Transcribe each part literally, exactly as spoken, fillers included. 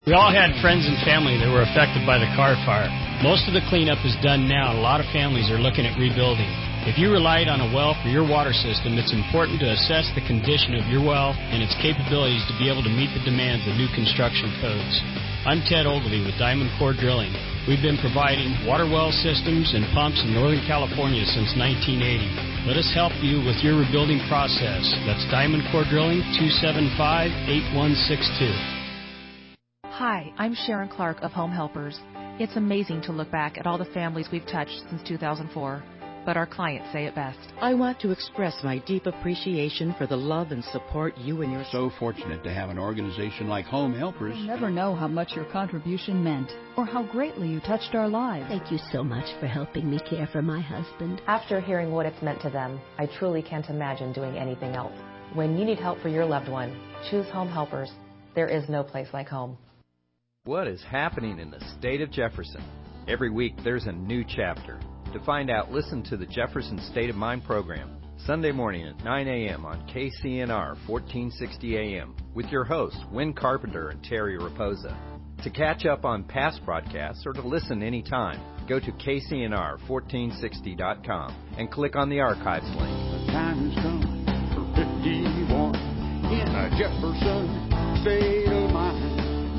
We all had friends and family that were affected by the Carr fire. Most of the cleanup is done now, and a lot of families are looking at rebuilding. If you relied on a well for your water system, it's important to assess the condition of your well and its capabilities to be able to meet the demands of new construction codes. I'm Ted Ogilvie with Diamond Core Drilling. We've been providing water well systems and pumps in Northern California since nineteen eighty. Let us help you with your rebuilding process. That's Diamond Core Drilling, two seven five, eight one six two. Hi, I'm Sharon Clark of Home Helpers. It's amazing to look back at all the families we've touched since two thousand four, but our clients say it best. I want to express my deep appreciation for the love and support you and your... So fortunate to have an organization like Home Helpers. You'll never know how much your contribution meant or how greatly you touched our lives. Thank you so much for helping me care for my husband. After hearing what it's meant to them, I truly can't imagine doing anything else. When you need help for your loved one, choose Home Helpers. There is no place like home. What is happening in the state of Jefferson? Every week there's a new chapter. To find out, listen to the Jefferson State of Mind program, Sunday morning at nine a.m. on K C N R fourteen sixty A M with your hosts, Win Carpenter and Terry Raposa. To catch up on past broadcasts or to listen anytime, go to K C N R fourteen sixty dot com and click on the archives link. The time has come for fifty-one in a Jefferson State of Mind.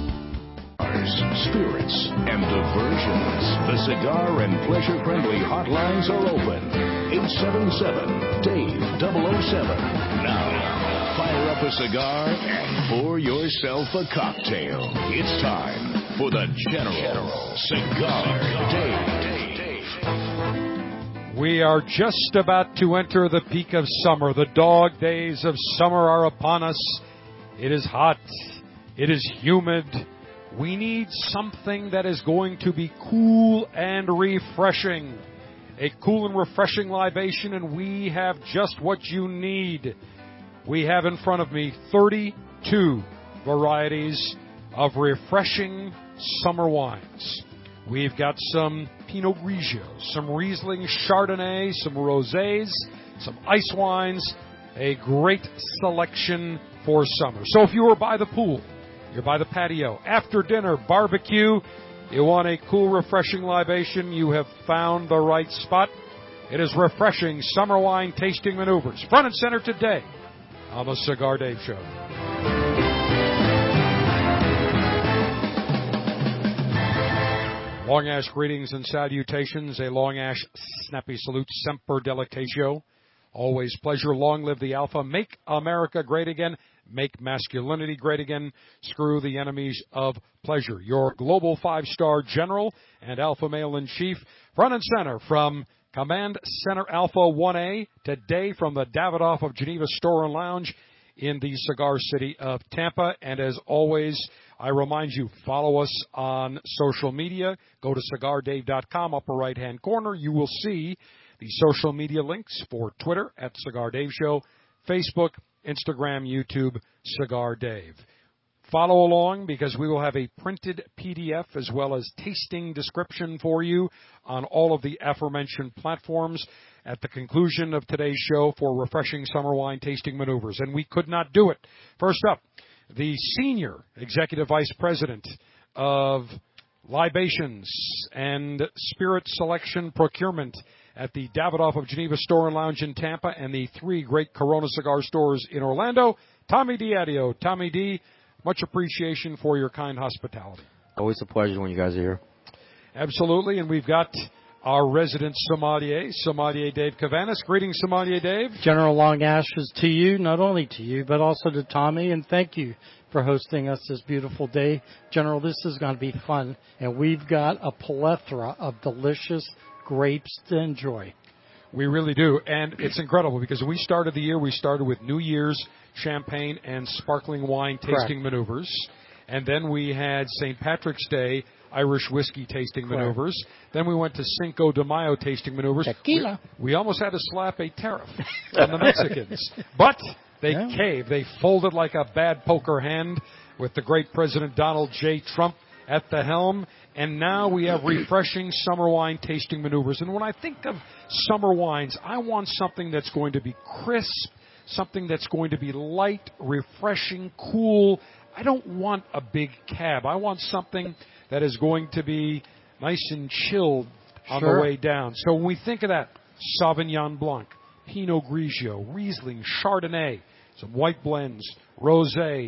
Spirits, and diversions. The cigar and pleasure-friendly hotlines are open. eight seven seven, Dave double oh seven. Now, fire up a cigar and pour yourself a cocktail. It's time for the General Cigar Dave. We are just about to enter the peak of summer. The dog days of summer are upon us. It is hot. It is humid. We need something that is going to be cool and refreshing. A cool and refreshing libation, and we have just what you need. We have in front of me thirty-two varieties of refreshing summer wines. We've got some Pinot Grigio, some Riesling Chardonnay, some Rosés, some ice wines, a great selection for summer. So if you are by the pool, you're by the patio, after dinner, barbecue, you want a cool, refreshing libation, you have found the right spot. It is refreshing summer wine tasting maneuvers. Front and center today on the Cigar Dave Show. Long Ash greetings and salutations. A Long Ash snappy salute. Semper Delectatio. Always pleasure. Long live the Alpha. Make America great again. Make masculinity great again. Screw the enemies of pleasure. Your global five-star general and alpha male in chief. Front and center from Command Center Alpha one A. Today from the Davidoff of Geneva Store and Lounge in the cigar city of Tampa. And as always, I remind you, follow us on social media. Go to cigar dave dot com, upper right-hand corner. You will see the social media links for Twitter at Cigar Dave Show, Facebook, Instagram, YouTube, Cigar Dave. Follow along because we will have a printed P D F as well as tasting description for you on all of the aforementioned platforms at the conclusion of today's show for refreshing summer wine tasting maneuvers. And we could not do it. First up, the Senior Executive Vice President of Libations and Spirit Selection Procurement at the Davidoff of Geneva Store and Lounge in Tampa and the three great Corona cigar stores in Orlando, Tommy Diadio. Tommy D, much appreciation for your kind hospitality. Always a pleasure when you guys are here. Absolutely, and we've got our resident sommelier, Sommelier Dave Cavanis. Greetings, Sommelier Dave. General Long Ashes to you, not only to you, but also to Tommy, and thank you for hosting us this beautiful day. General, this is going to be fun, and we've got a plethora of delicious grapes to enjoy. We really do, and it's incredible because we started the year, we started with New Year's champagne and sparkling wine tasting Correct. maneuvers, and then we had Saint Patrick's Day Irish whiskey tasting Correct. maneuvers. Then we went to Cinco de Mayo tasting maneuvers. Tequila. We, we almost had to slap a tariff on the Mexicans, but they yeah. caved. They folded like a bad poker hand with the great President Donald J. Trump at the helm. And now we have refreshing summer wine tasting maneuvers. And when I think of summer wines, I want something that's going to be crisp, something that's going to be light, refreshing, cool, I don't want a big cab. I want something that is going to be nice and chilled on Sure. the way down. So when we think of that, Sauvignon Blanc, Pinot Grigio, Riesling, Chardonnay, some white blends, Rosé.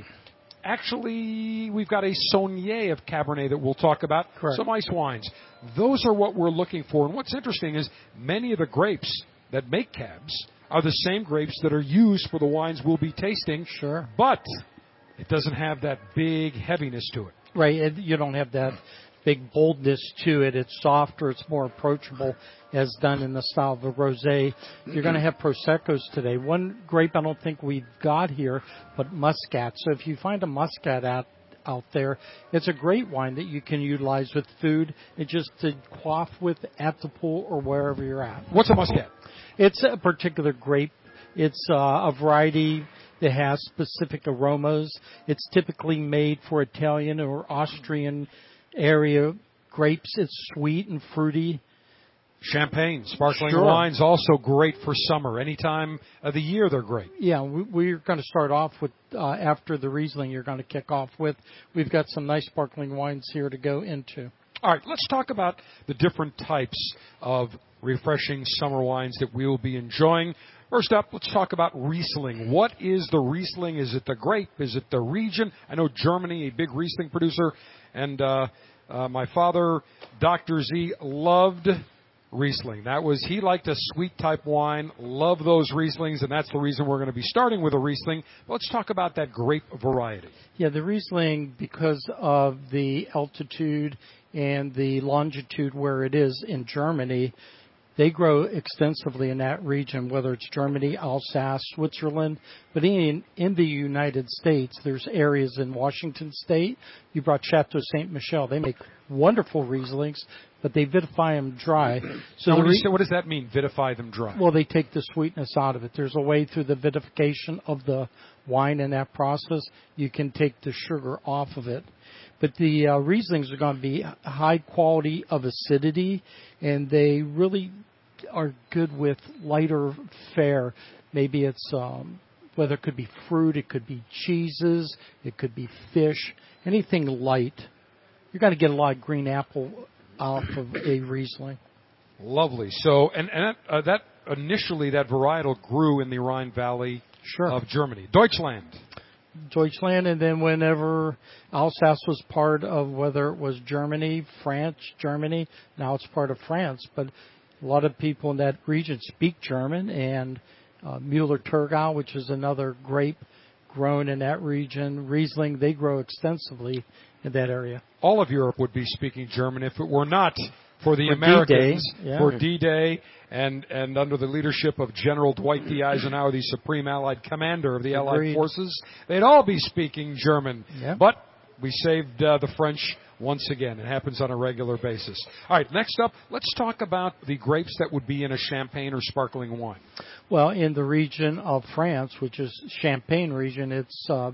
Actually, we've got a Saunier of Cabernet that we'll talk about. Correct. Some ice wines. Those are what we're looking for. And what's interesting is many of the grapes that make cabs are the same grapes that are used for the wines we'll be tasting. Sure. But it doesn't have that big heaviness to it. Right. It, you don't have that big boldness to it. It's softer. It's more approachable, as done in the style of a rosé. You're going to have Proseccos today. One grape I don't think we've got here, but Muscat. So if you find a Muscat out, out there, it's a great wine that you can utilize with food and just to quaff with at the pool or wherever you're at. What's a Muscat? It's a particular grape. It's uh, a variety that has specific aromas. It's typically made for Italian or Austrian area grapes. It's sweet and fruity. Champagne, sparkling Sure. wines, also great for summer. Any time of the year, they're great. Yeah, we, we're going to start off with, uh, after the Riesling you're going to kick off with. We've got some nice sparkling wines here to go into. All right, let's talk about the different types of refreshing summer wines that we will be enjoying. First up, let's talk about Riesling. What is the Riesling? Is it the grape? Is it the region? I know Germany, a big Riesling producer, and uh, uh, my father, Doctor Z, loved Riesling. That was, he liked a sweet type wine, loved those Rieslings, and that's the reason we're going to be starting with a Riesling. But let's talk about that grape variety. Yeah, the Riesling, because of the altitude and the longitude where it is in Germany, they grow extensively in that region, whether it's Germany, Alsace, Switzerland. But in, in the United States, there's areas in Washington State. You brought Chateau Saint Michel. They make wonderful Rieslings, but they vitify them dry. So now, the when you re- say, what does that mean, vitify them dry? Well, they take the sweetness out of it. There's a way through the vitification of the wine in that process. You can take the sugar off of it. But the uh, Rieslings are going to be high quality of acidity, and they really are good with lighter fare. Maybe it's, um, whether it could be fruit, it could be cheeses, it could be fish, anything light. You're going to get a lot of green apple off of a Riesling. Lovely. So, and, and that, uh, that initially, that varietal grew in the Rhine Valley sure. of Germany. Deutschland. Deutschland, and then whenever Alsace was part of, whether it was Germany, France, Germany, now it's part of France, but a lot of people in that region speak German, and uh, Müller-Thurgau, which is another grape grown in that region, Riesling, they grow extensively in that area. All of Europe would be speaking German if it were not for the for Americans, D-Day, yeah. for D-Day, and, and under the leadership of General Dwight D. Eisenhower, the Supreme Allied Commander of the Allied Agreed. Forces, they'd all be speaking German. Yep. But we saved uh, the French once again. It happens on a regular basis. All right, next up, let's talk about the grapes that would be in a champagne or sparkling wine. Well, in the region of France, which is Champagne region, it's uh,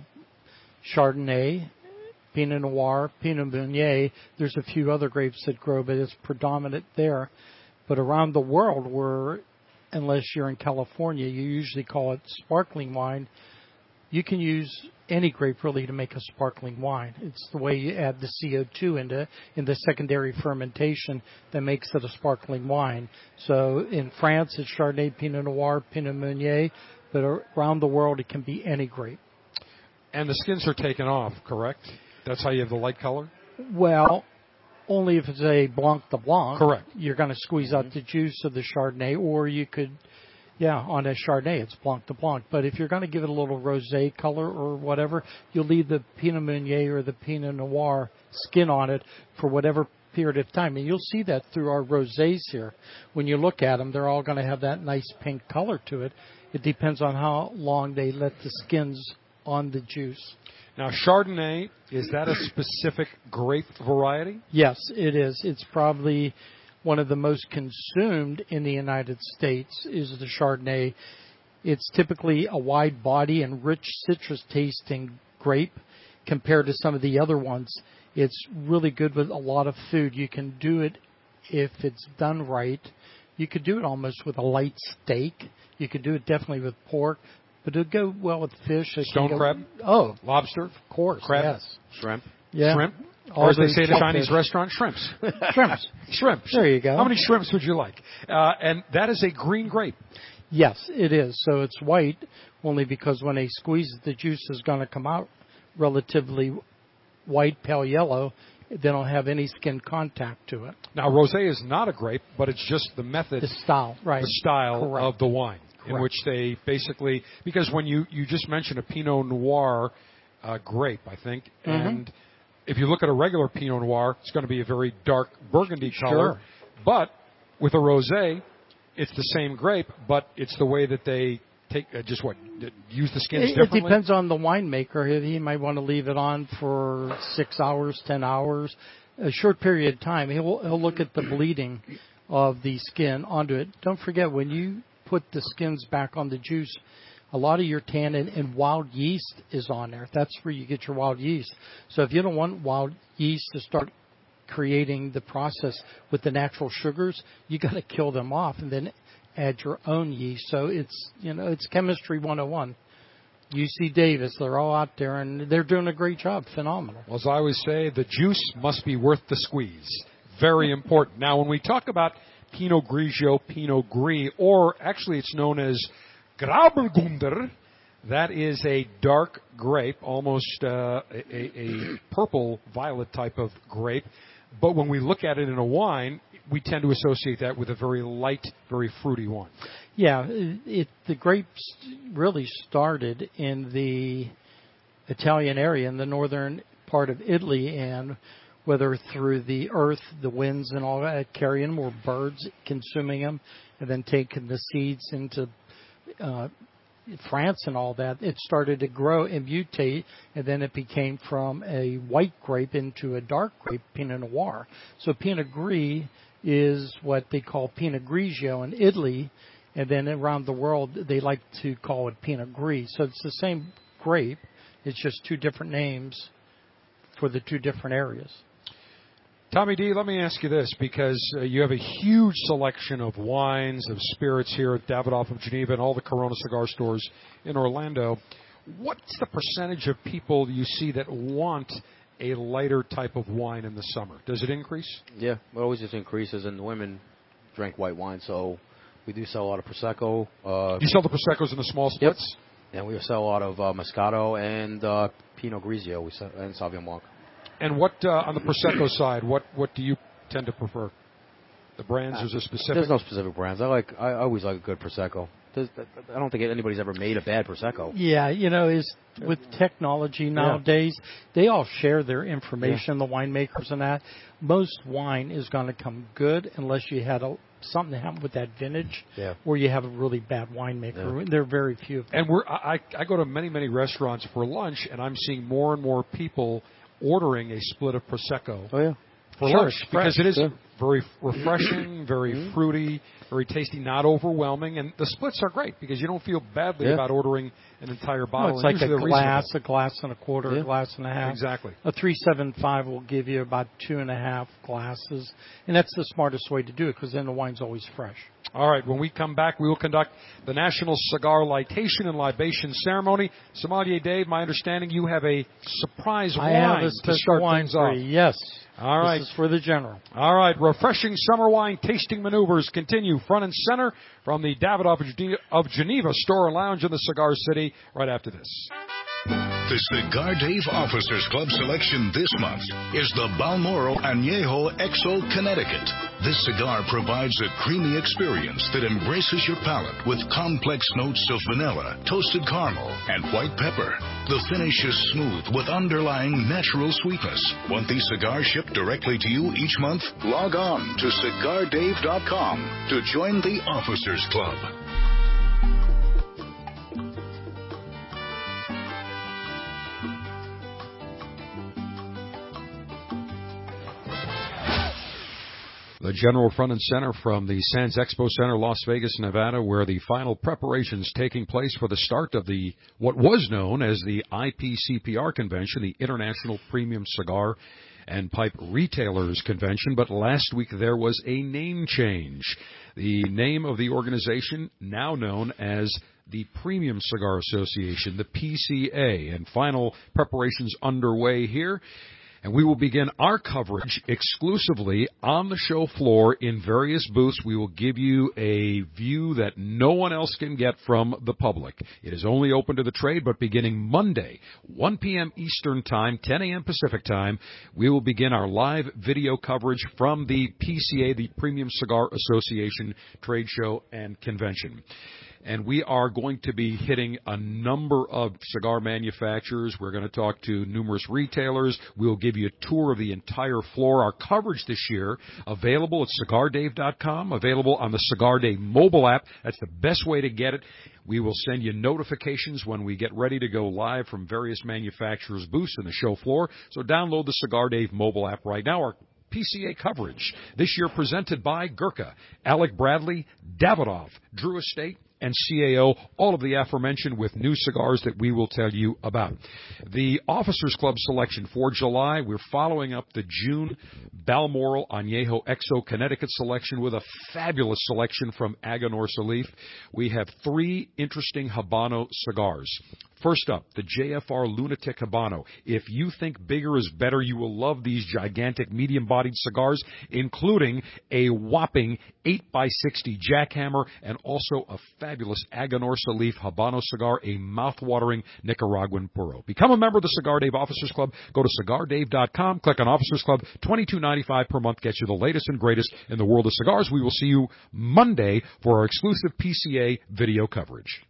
Chardonnay, Pinot Noir, Pinot Meunier. There's a few other grapes that grow, but it's predominant there. But around the world, where, unless you're in California, you usually call it sparkling wine. You can use any grape really to make a sparkling wine. It's the way you add the C O two into in the secondary fermentation that makes it a sparkling wine. So in France, it's Chardonnay, Pinot Noir, Pinot Meunier, but around the world, it can be any grape. And the skins are taken off, correct? That's how you have the light color? Well, only if it's a Blanc de Blanc. Correct. You're going to squeeze out the juice of the Chardonnay, or you could, yeah, on a Chardonnay, it's Blanc de Blanc. But if you're going to give it a little rosé color or whatever, you'll leave the Pinot Meunier or the Pinot Noir skin on it for whatever period of time. And you'll see that through our rosés here. When you look at them, they're all going to have that nice pink color to it. It depends on how long they let the skins on the juice. Now, Chardonnay, is that a specific grape variety? Yes, it is. It's probably one of the most consumed in the United States is the Chardonnay. It's typically a wide body and rich citrus tasting grape compared to some of the other ones. It's really good with a lot of food. You can do it if it's done right. You could do it almost with a light steak. You could do it definitely with pork. But it'll go well with fish. It Stone can go, crab? Oh. Lobster? Of course, Crab? yes. Shrimp? Yeah. Shrimp? All Or as they those say at a Chinese fish. restaurant, shrimps. Shrimps. Shrimps. There you go. How many shrimps would you like? Uh, and that is a green grape. Yes, it is. So it's white only because when they squeeze it, the juice is going to come out relatively white, pale yellow. They don't have any skin contact to it. Now, rosé is not a grape, but it's just the method, The style, right. the style Correct. of the wine, in Correct. which they basically, because when you, you just mentioned a Pinot Noir uh, grape, I think, Mm-hmm. and if you look at a regular Pinot Noir, it's going to be a very dark burgundy Sure. color. But with a rosé, it's the same grape, but it's the way that they take, uh, just what, use the skins It, it differently? depends on the winemaker. He might want to leave it on for six hours, ten hours, a short period of time. He'll, he'll look at the bleeding of the skin onto it. Don't forget, when you put the skins back on the juice, a lot of your tannin and wild yeast is on there. That's where you get your wild yeast. So if you don't want wild yeast to start creating the process with the natural sugars, you got to kill them off and then add your own yeast. So it's, you know, it's chemistry one oh one. U C Davis, they're all out there and they're doing a great job. Phenomenal. Well, as I always say, the juice must be worth the squeeze. Very important. Now, when we talk about Pinot Grigio, Pinot Gris, or actually it's known as Grauburgunder, that is a dark grape, almost uh, a, a purple violet type of grape. But when we look at it in a wine, we tend to associate that with a very light, very fruity wine. Yeah, it, it, the grapes really started in the Italian area, in the northern part of Italy, and whether through the earth, the winds and all that, carrying them, or birds consuming them, and then taking the seeds into uh, France and all that, it started to grow and mutate, and then it became from a white grape into a dark grape, Pinot Noir. So Pinot Gris is what they call Pinot Grigio in Italy, and then around the world they like to call it Pinot Gris. So it's the same grape, it's just two different names for the two different areas. Tommy D, let me ask you this, because uh, you have a huge selection of wines, of spirits here at Davidoff of Geneva and all the Corona cigar stores in Orlando. What's the percentage of people you see that want a lighter type of wine in the summer? Does it increase? Yeah, it always just increases, and women drink white wine, so we do sell a lot of Prosecco. Uh, you sell the Proseccos in the small splits? Yep. And we sell a lot of uh, Moscato and uh, Pinot Grigio we sell, and Sauvignon Blanc. And what, uh, on the Prosecco side, what, what do you tend to prefer? The brands, is there specific? There's no specific brands. I like. I always like a good Prosecco. There's, I don't think anybody's ever made a bad Prosecco. Yeah, you know, is with technology nowadays, yeah. they all share their information, yeah. the winemakers and that. Most wine is going to come good unless you had a, something that happened with that vintage, yeah. or you have a really bad winemaker. Yeah. There are very few. And we're I, I go to many, many restaurants for lunch, and I'm seeing more and more people ordering a split of Prosecco. Oh, yeah. For sure, lunch, because it is yeah. very refreshing, very mm-hmm. fruity, very tasty, not overwhelming, and the splits are great because you don't feel badly yeah. about ordering an entire bottle. No, it's like Usually a glass, reasonable. a glass and a quarter, yeah. a glass and a half. Exactly. A three seven five will give you about two and a half glasses, and that's the smartest way to do it because then the wine's always fresh. All right, when we come back, we will conduct the National Cigar Litation and Libation Ceremony. Sommelier Dave, my understanding, you have a surprise I wine have a to start wine things for off. you. Yes. All right. This is for the general. All right. Refreshing summer wine tasting maneuvers continue front and center from the Davidoff of Geneva Store and Lounge in the Cigar City right after this. The Cigar Dave Officers Club selection this month is the Balmoral Añejo X O Connecticut. This cigar provides a creamy experience that embraces your palate with complex notes of vanilla, toasted caramel, and white pepper. The finish is smooth with underlying natural sweetness. Want these cigars shipped directly to you each month? Log on to cigar dave dot com to join the Officers Club. The general front and center from the Sands Expo Center, Las Vegas, Nevada, where the final preparations taking place for the start of the what was known as the I P C P R convention, the International Premium Cigar and Pipe Retailers Convention. But last week there was a name change. The name of the organization now known as the Premium Cigar Association, the P C A, and final preparations underway here. And we will begin our coverage exclusively on the show floor in various booths. We will give you a view that no one else can get from the public. It is only open to the trade, but beginning Monday, one p.m. Eastern Time, ten a.m. Pacific Time, we will begin our live video coverage from the P C A, the Premium Cigar Association Trade Show and Convention. And we are going to be hitting a number of cigar manufacturers. We're going to talk to numerous retailers. We'll give you a tour of the entire floor. Our coverage this year, available at cigar dave dot com, available on the Cigar Dave mobile app. That's the best way to get it. We will send you notifications when we get ready to go live from various manufacturers' booths in the show floor. So download the Cigar Dave mobile app right now. Our P C A coverage this year presented by Gurkha, Alec Bradley, Davidoff, Drew Estate, and C A O, all of the aforementioned with new cigars that we will tell you about. The Officers Club selection for July, we're following up the June Balmoral Añejo Exo Connecticut selection with a fabulous selection from Aganorsa Leaf. We have three interesting Habano cigars. First up, the J F R Lunatic Habano. If you think bigger is better, you will love these gigantic medium-bodied cigars, including a whopping eight by sixty jackhammer and also a fabulous Aganorsa Leaf Habano cigar, a mouth-watering Nicaraguan puro. Become a member of the Cigar Dave Officers Club. Go to cigar dave dot com, click on Officers Club. twenty-two ninety-five per month gets you the latest and greatest in the world of cigars. We will see you Monday for our exclusive P C A video coverage.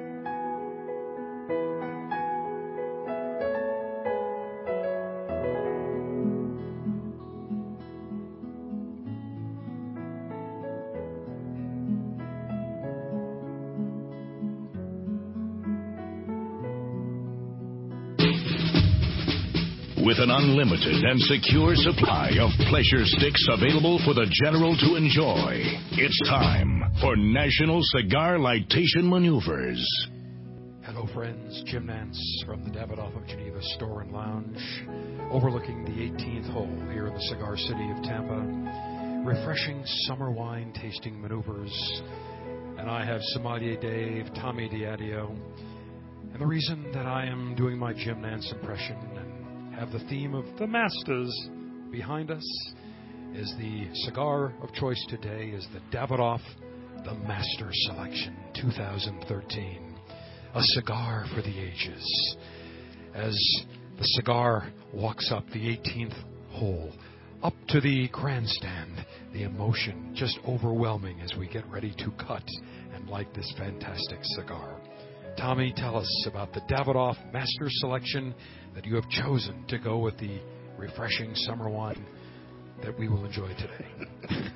With an unlimited and secure supply of pleasure sticks available for the general to enjoy, it's time for National Cigar Lightation Maneuvers. Hello, friends. Jim Nance from the Davidoff of Geneva Store and Lounge, overlooking the eighteenth hole here in the cigar city of Tampa. Refreshing summer wine tasting maneuvers. And I have Sommelier Dave, Tommy Diadio. And the reason that I am doing my Jim Nance impression and have the theme of the Masters behind us is the cigar of choice today is the Davidoff The Master Selection two thousand thirteen. A cigar for the ages. As the cigar walks up the eighteenth hole, up to the grandstand, the emotion just overwhelming as we get ready to cut and light this fantastic cigar. Tommy, tell us about the Davidoff Master Selection that you have chosen to go with the refreshing summer wine that we will enjoy today.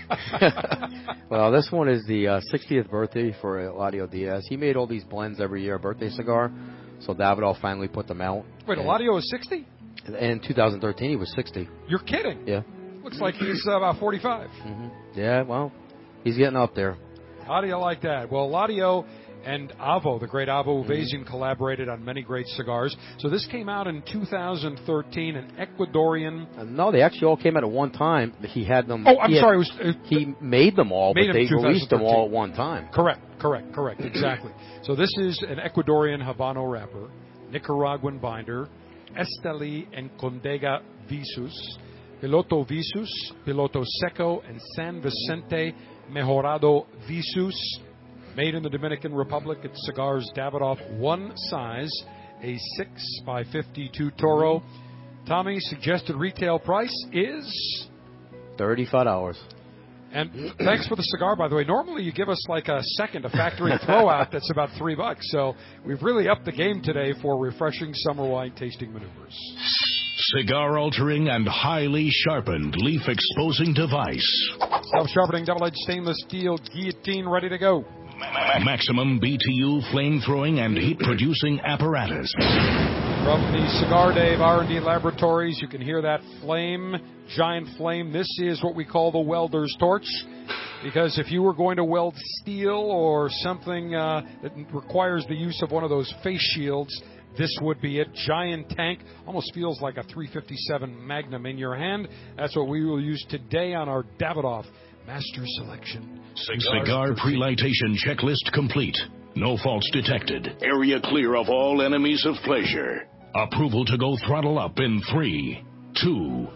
Well, this one is the uh, sixtieth birthday for Eladio Diaz. He made all these blends every year, a birthday cigar, so Davidoff finally put them out. Wait, Eladio is sixty? In two thousand thirteen, he was sixty. You're kidding? Yeah. Looks like he's uh, about forty-five. Mm-hmm. Yeah, well, he's getting up there. How do you like that? Well, Eladio and Avo, the great Avo Uvezian, mm-hmm. collaborated on many great cigars. So this came out in two thousand thirteen, an Ecuadorian. Uh, no, they actually all came out at one time. He had them. Oh, I'm he sorry. Had, it was, uh, he made them all, made but them they released them all at one time. Correct, correct, correct. Exactly. So this is an Ecuadorian Habano wrapper, Nicaraguan binder, Esteli and Condega Visus, Piloto Visus, Piloto Seco, and San Vicente Mejorado Visus. Made in the Dominican Republic, it's Cigars Davidoff, one size, a six by fifty-two Toro. Tommy, suggested retail price is? thirty-five dollars. And thanks for the cigar, by the way. Normally you give us like a second, a factory throwout that's about three bucks. So we've really upped the game today for refreshing summer wine tasting maneuvers. Cigar-altering and highly sharpened leaf-exposing device. Self-sharpening double-edged stainless steel guillotine ready to go. Maximum B T U flame-throwing and heat-producing apparatus. From the Cigar Dave R and D Laboratories, you can hear that flame, giant flame. This is what we call the welder's torch, because if you were going to weld steel or something uh, that requires the use of one of those face shields, this would be it. Giant tank, almost feels like a three fifty-seven Magnum in your hand. That's what we will use today on our Davidoff Master Selection. Cigar pre-lightation checklist complete. No faults detected. Area clear of all enemies of pleasure. Approval to go throttle up in three, two,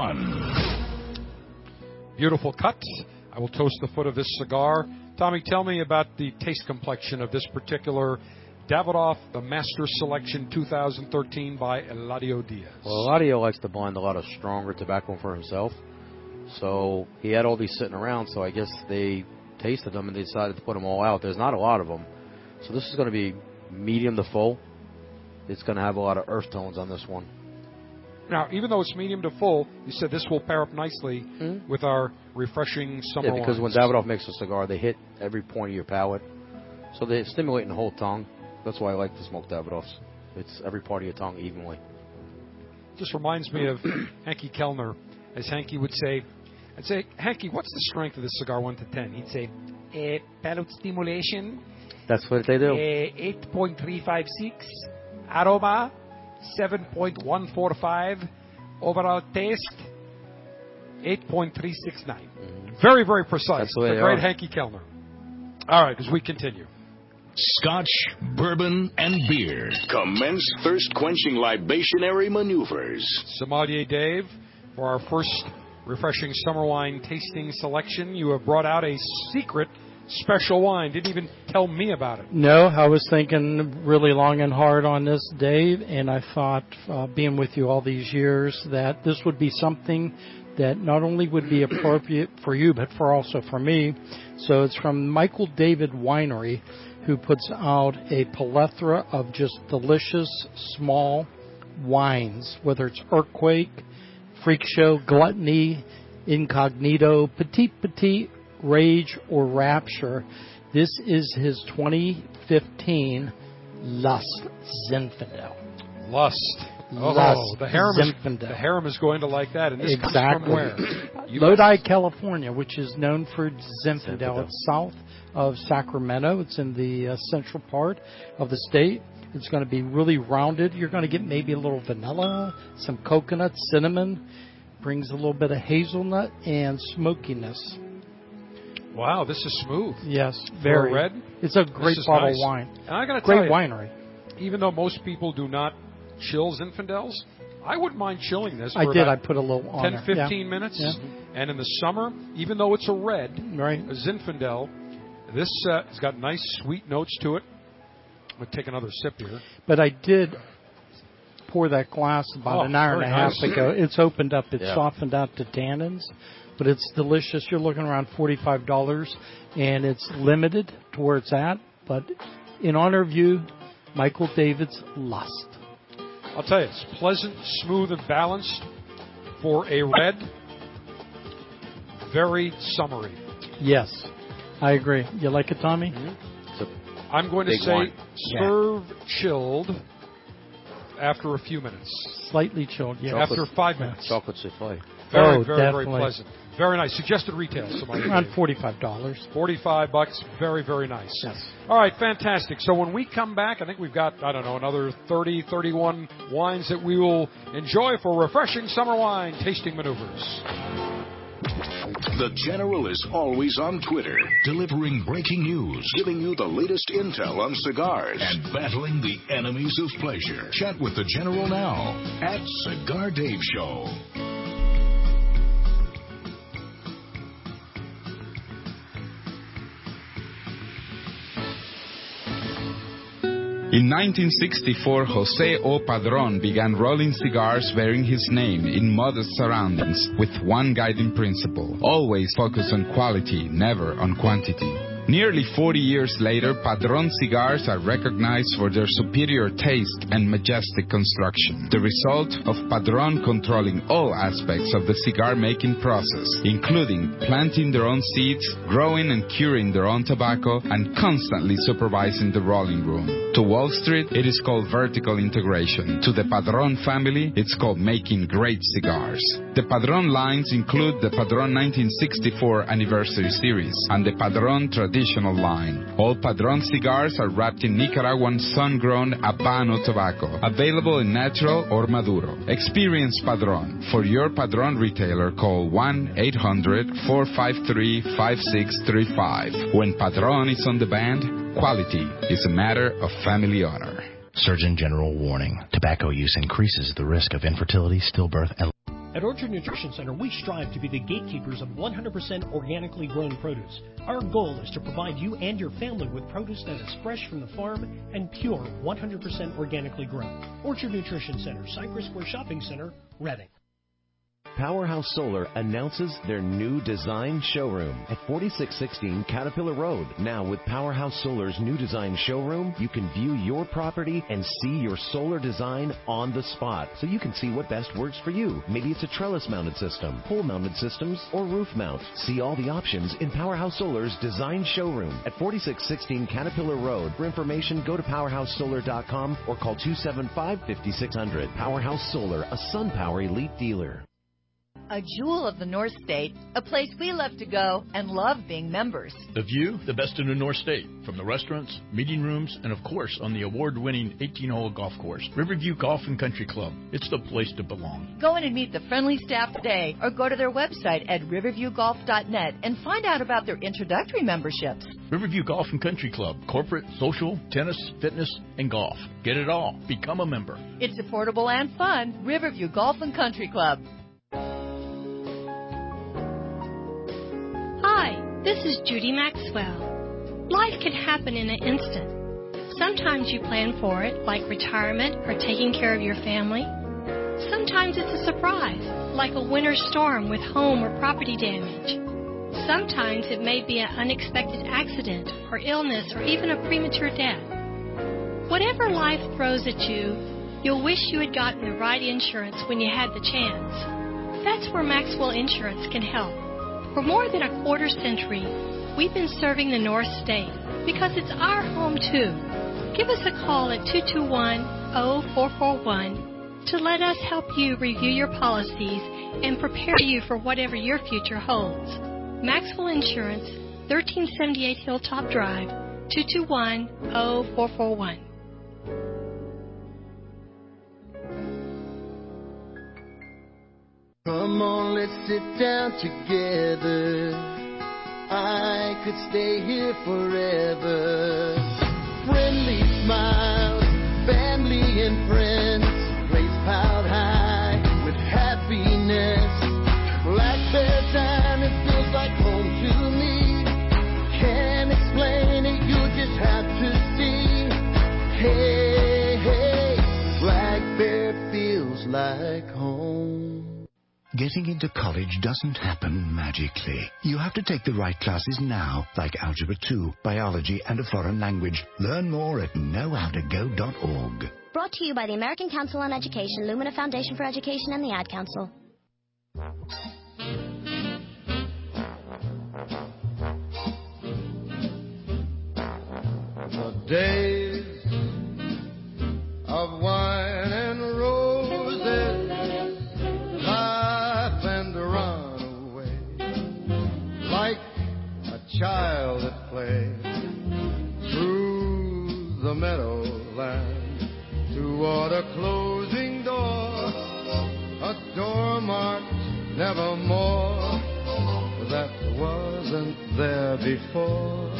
one. Beautiful cut. I will toast the foot of this cigar. Tommy, tell me about the taste complexion of this particular Davidoff, the Master Selection two thousand thirteen by Eladio Diaz. Well, Eladio likes to blend a lot of stronger tobacco for himself. So he had all these sitting around, so I guess they tasted them and they decided to put them all out. There's not a lot of them. So this is going to be medium to full. It's going to have a lot of earth tones on this one. Now, even though it's medium to full, you said this will pair up nicely mm-hmm. with our refreshing summer Yeah, because wines. when Davidoff makes a cigar, they hit every point of your palate. So they stimulate in the whole tongue. That's why I like to smoke Davidoffs. It's every part of your tongue evenly. Just reminds me of Hanky Kellner. As Hanky would say, I'd say, Hanky, what's the strength of this cigar, one to ten? He'd say, uh, palate stimulation. That's what they do. Uh, eight point three five six. Aroma, seven point one four five. Overall taste, eight point three six nine. Mm-hmm. Very, very precise. That's the way the they great are. Hanky Kellner. All right, as we continue. Scotch, bourbon, and beer. Commence thirst-quenching libationary maneuvers. Sommelier Dave, for our first refreshing summer wine tasting selection, you have brought out a secret special wine. Didn't even tell me about it. No, I was thinking really long and hard on this, Dave, and I thought, uh, being with you all these years, that this would be something that not only would be appropriate for you, but for also for me. So it's from Michael David Winery, who puts out a plethora of just delicious small wines, whether it's Earthquake, Freak Show, Gluttony, Incognito, Petit Petit, Rage, or Rapture. This is his twenty fifteen Lust Zinfandel. Lust. Oh, Lust the harem, is, Zinfandel. the harem is going to like that. And this exactly. comes from where? Lodi, California, which is known for Zinfandel. Zinfandel. It's south of Sacramento. It's in the uh, central part of the state. It's going to be really rounded. You're going to get maybe a little vanilla, some coconut, cinnamon. Brings a little bit of hazelnut and smokiness. Wow, this is smooth. Yes, For very. a red? It's a great bottle nice. of wine. And I got to Great tell you, winery. Even though most people do not chill Zinfandels, I wouldn't mind chilling this for I did. I about put a little on ten, there. fifteen Yeah. minutes. Yeah. And in the summer, even though it's a red, right. a Zinfandel, this uh, has got nice sweet notes to it. I'm going to take another sip here. But I did pour that glass about Oh, an hour and a very half nice. ago. It's opened up. It's Yeah. softened out to tannins. But it's delicious. You're looking around forty-five dollars. And it's limited to where it's at. But in honor of you, Michael David's Lust. I'll tell you, it's pleasant, smooth, and balanced for a red. Very summery. Yes, I agree. You like it, Tommy? Mm-hmm. I'm going to Big say wine. serve chilled after a few minutes. Slightly chilled, yeah. After five minutes. Chocolate souffle. Very, oh, very, definitely. very pleasant. Very nice. Suggested retail. Somebody Around gave. forty-five dollars. forty-five bucks. Very, very nice. Yes. All right, fantastic. So when we come back, I think we've got, I don't know, another thirty, thirty-one wines that we will enjoy for refreshing summer wine tasting maneuvers. The General is always on Twitter, delivering breaking news, giving you the latest intel on cigars, and battling the enemies of pleasure. Chat with the General now at Cigar Dave Show. In nineteen sixty-four, Jose O. Padron began rolling cigars bearing his name in modest surroundings with one guiding principle: always focus on quality, never on quantity. Nearly forty years later, Padron cigars are recognized for their superior taste and majestic construction, the result of Padron controlling all aspects of the cigar-making process, including planting their own seeds, growing and curing their own tobacco, and constantly supervising the rolling room. To Wall Street, it is called vertical integration. To the Padron family, it's called making great cigars. The Padron lines include the Padron nineteen sixty-four Anniversary Series and the Padron Traditional line. All Padron cigars are wrapped in Nicaraguan sun-grown Habano tobacco, available in natural or Maduro. Experience Padron. For your Padron retailer, call one eight hundred, four five three, five six three five. When Padron is on the band, quality is a matter of family honor. Surgeon General warning. Tobacco use increases the risk of infertility, stillbirth, and... At Orchard Nutrition Center, we strive to be the gatekeepers of one hundred percent organically grown produce. Our goal is to provide you and your family with produce that is fresh from the farm and pure one hundred percent organically grown. Orchard Nutrition Center, Cypress Square Shopping Center, Reading. Powerhouse Solar announces their new design showroom at forty-six sixteen Caterpillar Road. Now with Powerhouse Solar's new design showroom, you can view your property and see your solar design on the spot, so you can see what best works for you. Maybe it's a trellis-mounted system, pole-mounted systems, or roof mount. See all the options in Powerhouse Solar's design showroom at forty-six sixteen Caterpillar Road. For information, go to powerhouse solar dot com or call two seven five, five six zero zero. Powerhouse Solar, a SunPower elite dealer. A jewel of the North State, a place we love to go and love being members. The view, the best in the North State, from the restaurants, meeting rooms, and of course on the award-winning eighteen-hole golf course. Riverview Golf and Country Club. It's the place to belong. Go in and meet the friendly staff today or go to their website at riverview golf dot net and find out about their introductory memberships. Riverview Golf and Country Club. Corporate, social, tennis, fitness, and golf. Get it all. Become a member. It's affordable and fun. Riverview Golf and Country Club. Hi, this is Judy Maxwell. Life can happen in an instant. Sometimes you plan for it, like retirement or taking care of your family. Sometimes it's a surprise, like a winter storm with home or property damage. Sometimes it may be an unexpected accident or illness or even a premature death. Whatever life throws at you, you'll wish you had gotten the right insurance when you had the chance. That's where Maxwell Insurance can help. For more than a quarter century, we've been serving the North State because it's our home too. Give us a call at two two one, zero four four one to let us help you review your policies and prepare you for whatever your future holds. Maxwell Insurance, thirteen seventy-eight Hilltop Drive, two two one, zero four four one. Come on, let's sit down together. I could stay here forever. Friendly smiles, family and friends, place piled high with happiness. Black Bear time, it feels like home to me. Can't explain it, you just have to see. Hey, hey, Black Bear feels like home. Getting into college doesn't happen magically. You have to take the right classes now, like Algebra two, Biology, and a foreign language. Learn more at know how to go dot org. Brought to you by the American Council on Education, Lumina Foundation for Education, and the Ad Council. The days of wine and roses, laugh and run away, like a child at play, through the meadowland, toward a closing door, a door marked nevermore, that wasn't there before.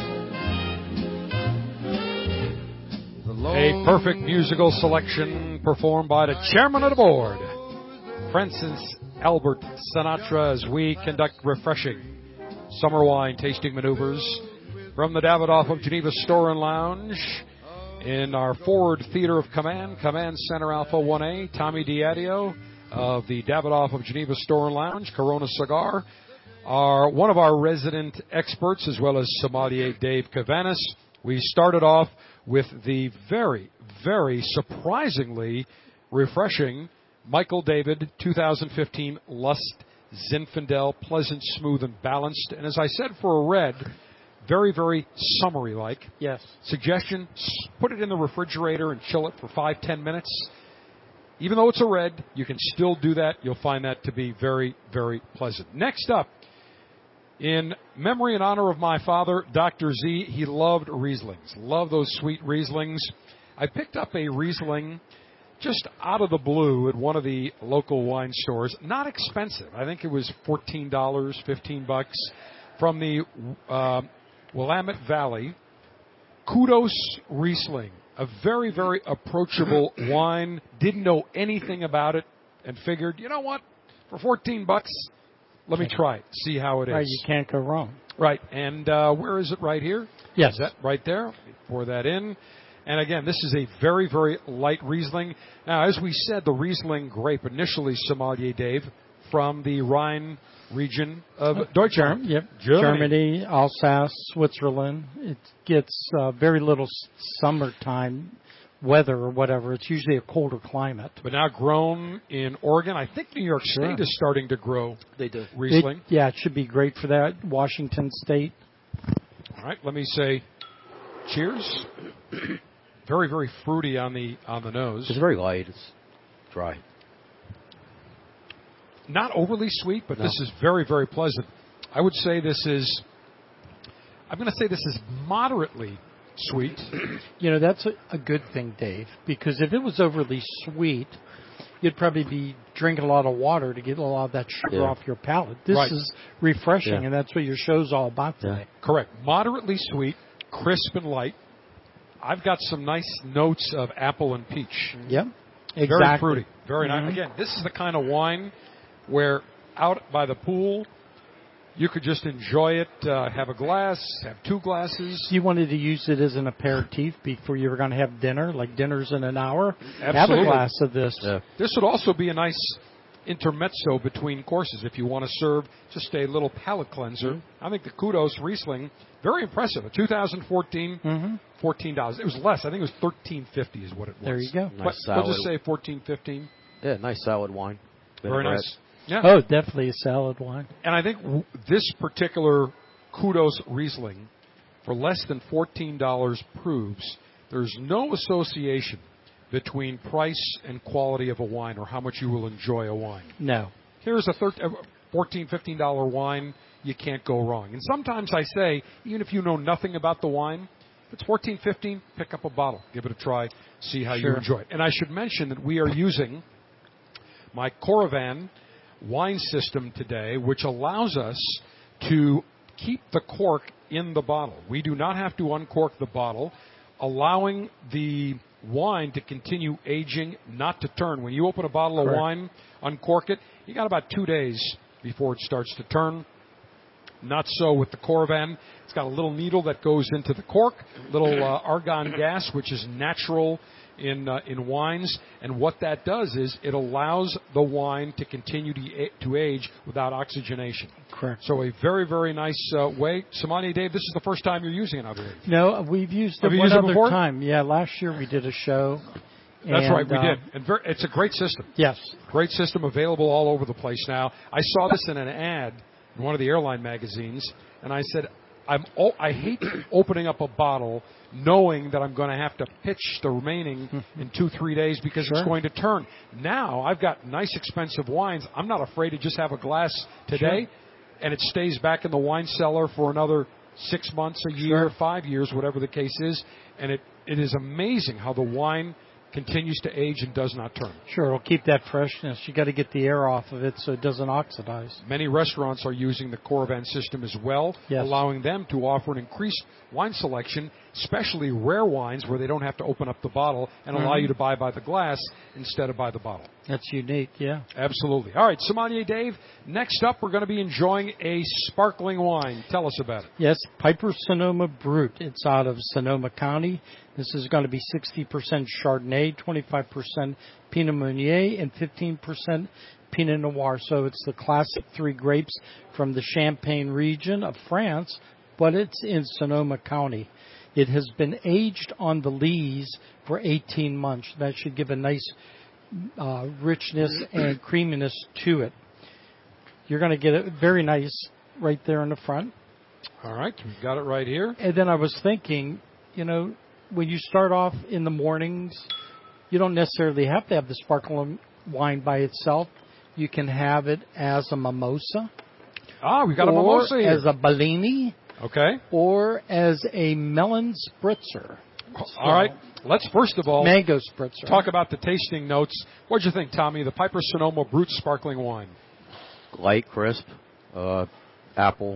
A perfect musical selection performed by the chairman of the board, Francis Albert Sinatra, as we conduct refreshing summer wine tasting maneuvers from the Davidoff of Geneva Store and Lounge in our forward theater of command, Command Center Alpha one A, Tommy Diadio of the Davidoff of Geneva Store and Lounge, Corona Cigar, our, one of our resident experts, as well as sommelier Dave Cavanis. We started off with the very, very surprisingly refreshing Michael David two thousand fifteen Lust Zinfandel, pleasant, smooth, and balanced. And as I said for a red, very, very summery-like. Yes. Suggestion, put it in the refrigerator and chill it for five, ten minutes. even though it's a red, you can still do that. You'll find that to be very, very pleasant. Next up, in memory and honor of my father, Doctor Z, he loved Rieslings. Loved those sweet Rieslings. I picked up a Riesling just out of the blue at one of the local wine stores. Not expensive. I think it was fourteen dollars, fifteen bucks from the uh, Willamette Valley. Kudos Riesling. A very, very approachable wine. Didn't know anything about it and figured, you know what? For fourteen bucks, let me try it. See how it is. Right, you can't go wrong. Right. And uh, where is it? Right here? Yes. Is that right there? Let me pour that in. And again, this is a very, very light Riesling. Now, as we said, the Riesling grape, initially Sommelier Dave, from the Rhine region of Deutschland. Yep. Germany. Germany, Alsace, Switzerland. It gets uh, very little s- summertime weather or whatever. It's usually a colder climate. But now grown in Oregon. I think New York Sure. State is starting to grow They do. Riesling. It, yeah, it should be great for that. Washington State. All right, let me say cheers. Very, very fruity on the on the nose. It's very light. It's dry. Not overly sweet, but No. this is very, very pleasant. I would say this is, I'm going to say this is moderately sweet. You know, that's a, a good thing, Dave, because if it was overly sweet, you'd probably be drinking a lot of water to get a lot of that sugar Yeah. off your palate. This Right. is refreshing, Yeah. and that's what your show's all about today. Correct. Moderately sweet, crisp and light. I've got some nice notes of apple and peach. Yep. Very Exactly. fruity. Very Mhm. nice. Again, this is the kind of wine where out by the pool, you could just enjoy it, uh, have a glass, have two glasses. You wanted to use it as an aperitif before you were going to have dinner, like dinner's in an hour. Have Absolutely. a glass of this. Yeah. This would also be a nice intermezzo between courses if you want to serve just a little palate cleanser. Mm-hmm. I think the Kudos Riesling, very impressive. A two thousand fourteen, Mm-hmm. fourteen dollars. It was less. I think it was thirteen fifty is what it was. There you go. But Nice we'll just salad. say fourteen fifteen. Yeah, nice salad wine. Very Vinaigrette. nice. Yeah. Oh, definitely a salad wine. And I think w- this particular Kudos Riesling, for less than fourteen dollars, proves there's no association between price and quality of a wine or how much you will enjoy a wine. No. Here's a thirteen, fourteen, fifteen dollars wine. You can't go wrong. And sometimes I say, even if you know nothing about the wine, if it's fourteen, fifteen, pick up a bottle. Give it a try. See how you Sure. enjoy it. And I should mention that we are using my Coravan wine system today, which allows us to keep the cork in the bottle. We do not have to uncork the bottle, allowing the wine to continue aging, not to turn. When you open a bottle of Correct. wine, uncork it, you got about two days before it starts to turn. Not so with the Coravan. It's got a little needle that goes into the cork, little uh, argon gas, which is natural in uh, in wines, and what that does is it allows the wine to continue to, to age without oxygenation. Correct. So a very, very nice uh, way. Sommelier Dave, this is the first time you're using it, I believe. No, we've used Have it you one used it other before? time. Yeah, last year we did a show. That's and, right, we uh, did. And very, it's a great system. Yes. Great system, available all over the place now. I saw this in an ad in one of the airline magazines, and I said, I'm oh, I hate opening up a bottle knowing that I'm going to have to pitch the remaining in two, three days because Sure. it's going to turn. Now I've got nice, expensive wines. I'm not afraid to just have a glass today, Sure. and it stays back in the wine cellar for another six months, a year, Sure. five years, whatever the case is. And it, it is amazing how the wine continues to age and does not turn. Sure, it'll keep that freshness. You got to get the air off of it so it doesn't oxidize. Many restaurants are using the Coravan system as well, Yes. allowing them to offer an increased wine selection, especially rare wines where they don't have to open up the bottle and allow Mhm. you to buy by the glass instead of by the bottle. That's unique, yeah. Absolutely. All right, Sommelier Dave, next up we're going to be enjoying a sparkling wine. Tell us about it. Yes, Piper Sonoma Brut. It's out of Sonoma County. This is going to be sixty percent Chardonnay, twenty-five percent Pinot Meunier, and fifteen percent Pinot Noir. So it's the classic three grapes from the Champagne region of France, but it's in Sonoma County. It has been aged on the lees for eighteen months. That should give a nice uh, richness and creaminess to it. You're going to get it very nice right there in the front. All right, we've got it right here. And then I was thinking, you know, when you start off in the mornings You don't necessarily have to have the sparkling wine by itself. You can have it as a mimosa. Ah, we got a mimosa here. As a Bellini. Okay. Or as a melon spritzer. All right. Let's first of all mango spritzer. Talk about the tasting notes. What'd you think, Tommy? The Piper Sonoma Brut sparkling wine. Light, crisp, uh, apple,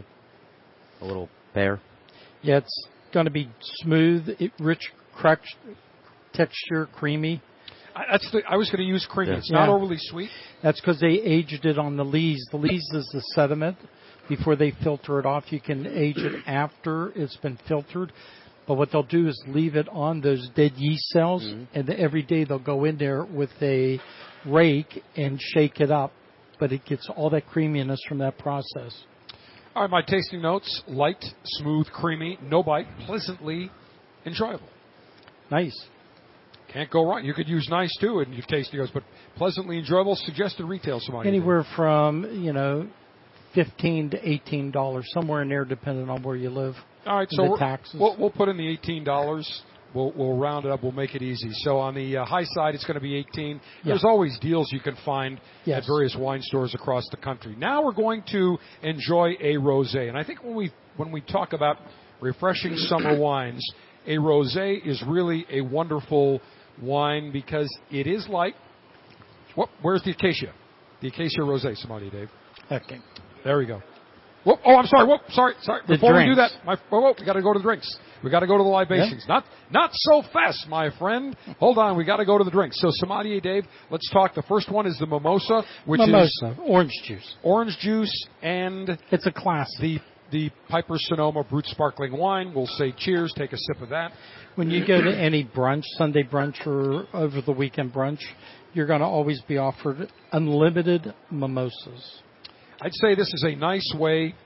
a little pear. Yeah, it's going to be smooth, it, rich, crunch, texture, creamy. I, that's the, I was going to use creamy. Yeah. It's Yeah. not overly sweet. That's because they aged it on the lees. The lees is the sediment before they filter it off. You can age it after it's been filtered. But what they'll do is leave it on those dead yeast cells, mm-hmm. and the, every day they'll go in there with a rake and shake it up. But it gets all that creaminess from that process. All right, my tasting notes: light, smooth, creamy, no bite, pleasantly enjoyable. Nice. Can't go wrong. You could use nice too in your tasting notes, but pleasantly enjoyable. Suggested retail, somebody. Anywhere from you know, fifteen to eighteen dollars, somewhere in there, depending on where you live. All right, the so taxes. We'll, we'll put in the eighteen dollars. We'll, we'll round it up. We'll make it easy. So on the uh, high side, it's going to be eighteen. Yeah. There's always deals you can find yes. at various wine stores across the country. Now we're going to enjoy a rosé, and I think when we when we talk about refreshing summer wines, a rosé is really a wonderful wine because it is like. What? Where's the acacia? The acacia rosé, somebody, Dave. Okay. There we go. Whoop, oh, I'm sorry. Whoop, sorry, sorry. The Before drinks. we do that, my, whoa, whoa, we got to go to the drinks. We got to go to the libations. Yeah. Not, not so fast, my friend. Hold on, we got to go to the drinks. So, sommelier Dave, let's talk. The first one is the mimosa, which mimosa, is orange juice, orange juice, and it's a classic. The the Piper Sonoma Brut sparkling wine. We'll say cheers. Take a sip of that. When you go to any brunch, Sunday brunch or over the weekend brunch, you're going to always be offered unlimited mimosas. I'd say this is a nice way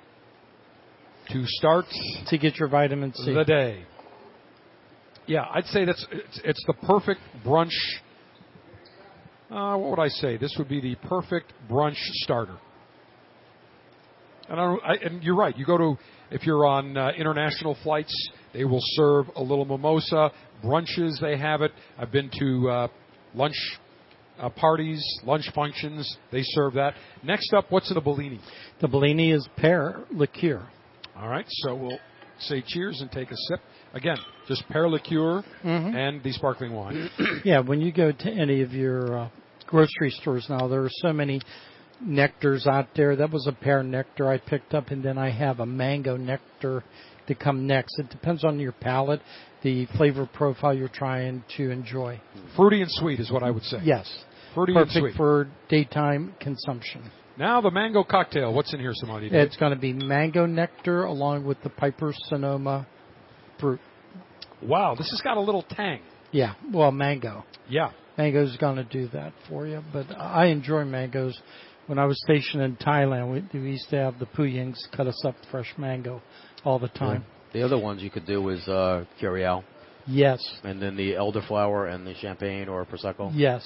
to start to get your vitamin C the day. Yeah, I'd say that's it's, it's the perfect brunch. Uh, what would I say? This would be the perfect brunch starter. And, I, I, and you're right. You go to if you're on uh, international flights, they will serve a little mimosa. Brunches, they have it. I've been to uh, lunch uh, parties, lunch functions. They serve that. Next up, what's in a Bellini? The Bellini is pear liqueur. All right, so we'll say cheers and take a sip. Again, just pear liqueur mm-hmm. and the sparkling wine. Yeah, when you go to any of your uh, grocery stores now, there are so many nectars out there. That was a pear nectar I picked up, and then I have a mango nectar to come next. It depends on your palate, the flavor profile you're trying to enjoy. Fruity and sweet is what I would say. Yes. Fruity Perfect and sweet. for daytime consumption. Now the mango cocktail. What's in here, somebody? It's going to be mango nectar along with the Piper Sonoma Brut. Wow, this has got a little tang. Yeah, well, mango. Yeah. Mango's going to do that for you. But I enjoy mangoes. When I was stationed in Thailand, we, we used to have the Puyings cut us up fresh mango all the time. Yeah. The other ones you could do is uh, Curial. Yes. And then the elderflower and the champagne or Prosecco. Yes.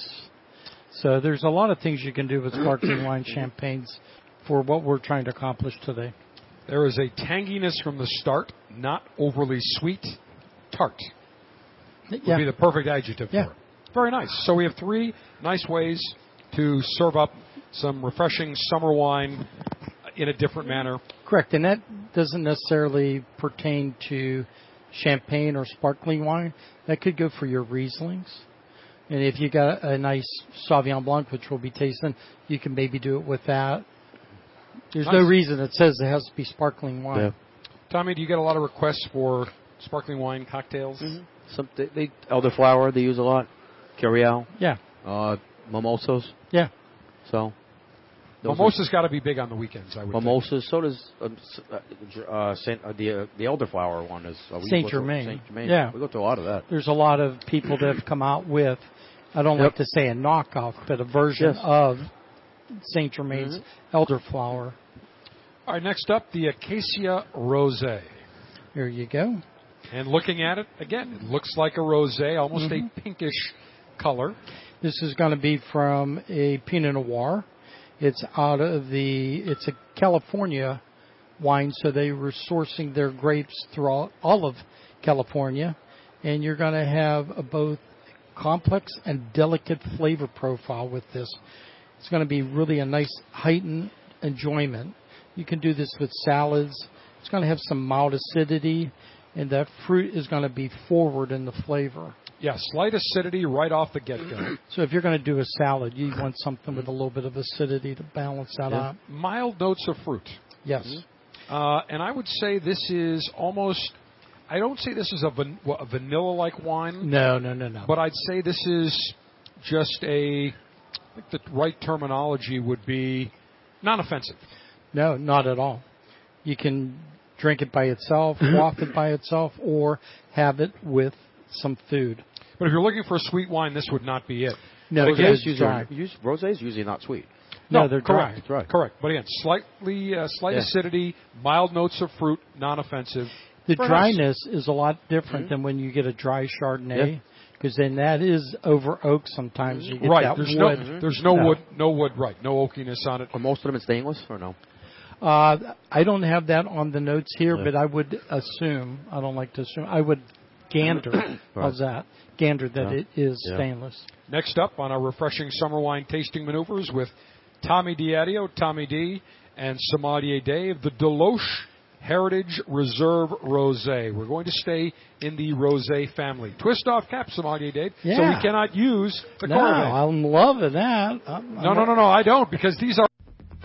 So there's a lot of things you can do with sparkling wine champagnes for what we're trying to accomplish today. There is a tanginess from the start, not overly sweet, tart. Would yeah. be the perfect adjective yeah. for it. Very nice. So we have three nice ways to serve up some refreshing summer wine in a different manner. Correct, and that doesn't necessarily pertain to champagne or sparkling wine. That could go for your Rieslings. And if you got a nice Sauvignon Blanc, which we'll be tasting, you can maybe do it with that. There's nice. no reason it says it has to be sparkling wine. Yeah. Tommy, do you get a lot of requests for sparkling wine cocktails? Mm-hmm. Some they, they elderflower they use a lot. Curial. Yeah. Uh, mimosas. Yeah. So. Mimosa's got to be big on the weekends, I would Mimosas. think. So does uh, uh, Saint, uh, the uh, the elderflower one is uh, Saint Germain. Saint Germain. Yeah, we go to a lot of that. There's a lot of people that have come out with, I don't yep. like to say a knockoff, but a version yes. of Saint Germain's mm-hmm. elderflower. All right, next up, the Acacia Rosé. There you go. And looking at it, again, it looks like a rosé, almost mm-hmm. a pinkish color. This is going to be from a Pinot Noir. It's out of the, it's a California wine, so they were sourcing their grapes throughout all of California. And you're going to have a both complex and delicate flavor profile with this. It's going to be really a nice heightened enjoyment. You can do this with salads. It's going to have some mild acidity, and that fruit is going to be forward in the flavor. Yeah, slight acidity right off the get-go. So if you're going to do a salad, you want something with a little bit of acidity to balance that yeah. out. Mild notes of fruit. Yes. Mm-hmm. Uh, and I would say this is almost, I don't say this is a, van, a vanilla-like wine. No, no, no, no. But I'd say this is just a, I think the right terminology would be non-offensive. No, not at all. You can drink it by itself, quaff it by itself, or have it with some food. But if you're looking for a sweet wine, this would not be it. No, Rosé it's is dry. usually, rosé is usually not sweet. No, No, they're correct. dry. Right. Correct. But again, slightly, uh, slight Yeah. acidity, mild notes of fruit, non-offensive. The Perhaps. dryness is a lot different Mm-hmm. than when you get a dry Chardonnay, Yeah. because then that is over oak sometimes. You get Right. that There's wood. no, there's no, No. wood, no wood. Right. No oakiness on it. Are most of them in stainless or no? Uh, I don't have that on the notes here, Yeah. but I would assume, I don't like to assume, I would gander, Right. how's that? Gander that Yeah. it is Yeah. stainless. Next up on our refreshing summer wine tasting maneuvers with Tommy Diadio, Tommy D, and Sommelier Dave, the Deloche Heritage Reserve Rosé. We're going to stay in the Rosé family. Twist off cap, Sommelier Dave, so Yeah. we cannot use the No, Corvette. I'm loving that. I'm, No, no, no, no, I don't, because these are...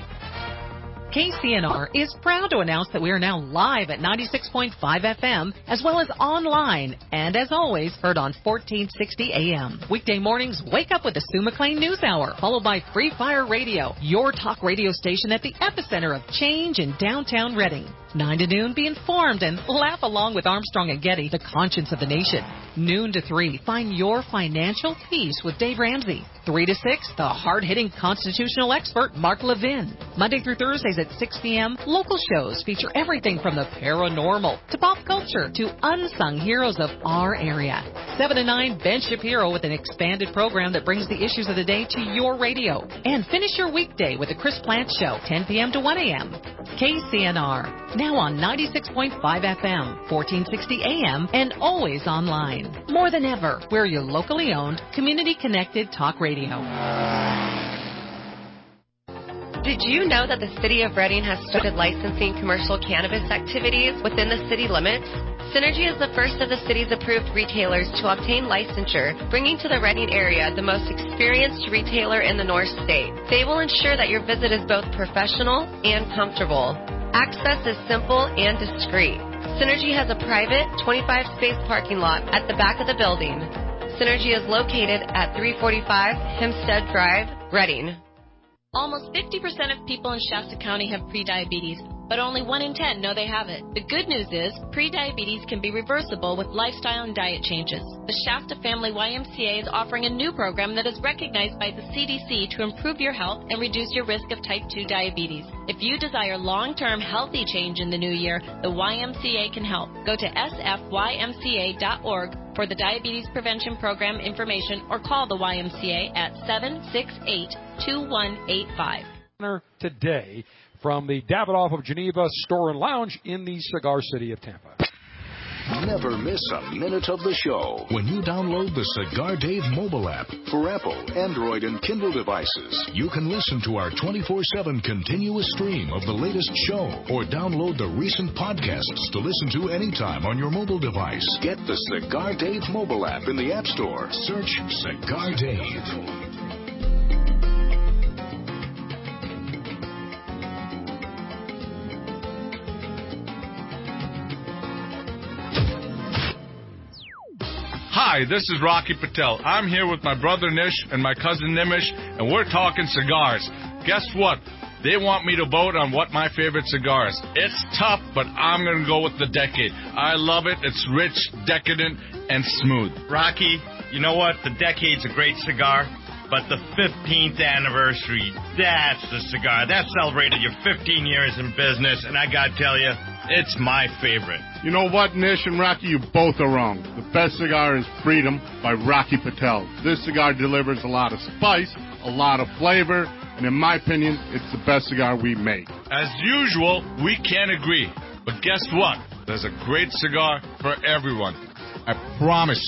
K C N R is proud to announce that we are now live at ninety-six point five F M, as well as online, and as always, heard on fourteen sixty A M. Weekday mornings, wake up with the Sue McLean News Hour, followed by Free Fire Radio, your talk radio station at the epicenter of change in downtown Reading. nine to noon, be informed and laugh along with Armstrong and Getty, the conscience of the nation. Noon to three, find your financial peace with Dave Ramsey. three to six, the hard-hitting constitutional expert, Mark Levin. Monday through Thursdays at six P M, local shows feature everything from the paranormal to pop culture to unsung heroes of our area. seven to nine, Ben Shapiro with an expanded program that brings the issues of the day to your radio. And finish your weekday with the Chris Plant Show, ten P M to one A M. K C N R, now on ninety-six point five F M, fourteen sixty A M, and always online. More than ever, we're your locally owned, community-connected talk radio. Did you know that the City of Reading has started licensing commercial cannabis activities within the city limits? Synergy is the first of the city's approved retailers to obtain licensure, bringing to the Reading area the most experienced retailer in the North State. They will ensure that your visit is both professional and comfortable. Access is simple and discreet. Synergy has a private twenty-five space parking lot at the back of the building. Synergy is located at three forty-five Hempstead Drive, Reading. Almost fifty percent of people in Shasta County have prediabetes, but only one in ten know they have it. The good news is prediabetes can be reversible with lifestyle and diet changes. The Shasta Family Y M C A is offering a new program that is recognized by the C D C to improve your health and reduce your risk of type two diabetes. If you desire long-term healthy change in the new year, the Y M C A can help. Go to S F Y M C A dot org for the Diabetes Prevention Program information or call the Y M C A at seven six eight, two one eight five. Today from the Davidoff of Geneva Store and Lounge in the Cigar City of Tampa. Never miss a minute of the show when you download the Cigar Dave mobile app for Apple, Android, and Kindle devices. You can listen to our twenty-four seven continuous stream of the latest show or download the recent podcasts to listen to anytime on your mobile device. Get the Cigar Dave mobile app in the App Store. Search Cigar Dave. Hi, this is Rocky Patel. I'm here with my brother Nish and my cousin Nimish, and we're talking cigars. Guess what? They want me to vote on what my favorite cigar is. It's tough, but I'm going to go with the Decade. I love it. It's rich, decadent, and smooth. Rocky, you know what? The Decade's a great cigar, but the fifteenth anniversary, that's the cigar. That celebrated your fifteen years in business, and I got to tell you, it's my favorite. You know what, Nish and Rocky, you both are wrong. The best cigar is Freedom by Rocky Patel. This cigar delivers a lot of spice, a lot of flavor, and in my opinion, it's the best cigar we make. As usual, we can't agree. But guess what? There's a great cigar for everyone. I promise you,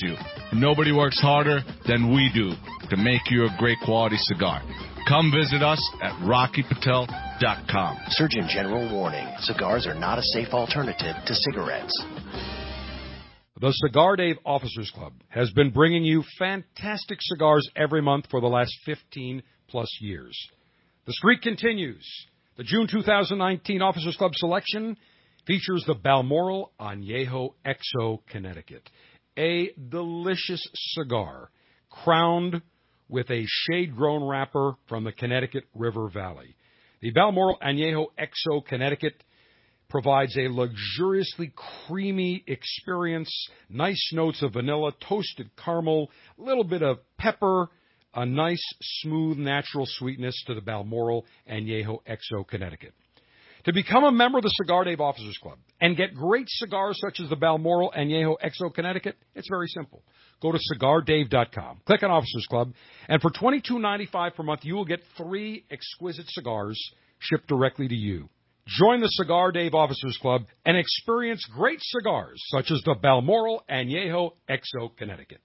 Nobody works harder than we do to make you a great quality cigar. Come visit us at rocky patel dot com. Surgeon General warning. Cigars are not a safe alternative to cigarettes. The Cigar Dave Officers Club has been bringing you fantastic cigars every month for the last fifteen plus years. The streak continues. The June two thousand nineteen Officers Club selection features the Balmoral Añejo X O Connecticut, a delicious cigar crowned with a shade-grown wrapper from the Connecticut River Valley. The Balmoral Añejo X O Connecticut provides a luxuriously creamy experience, nice notes of vanilla, toasted caramel, a little bit of pepper, a nice, smooth, natural sweetness to the Balmoral Añejo X O Connecticut. To become a member of the Cigar Dave Officers Club and get great cigars such as the Balmoral Añejo X O Connecticut, it's very simple. Go to cigar dave dot com, click on Officers Club, and for twenty-two ninety-five per month, you will get three exquisite cigars shipped directly to you. Join the Cigar Dave Officers Club and experience great cigars such as the Balmoral Añejo X O Connecticut.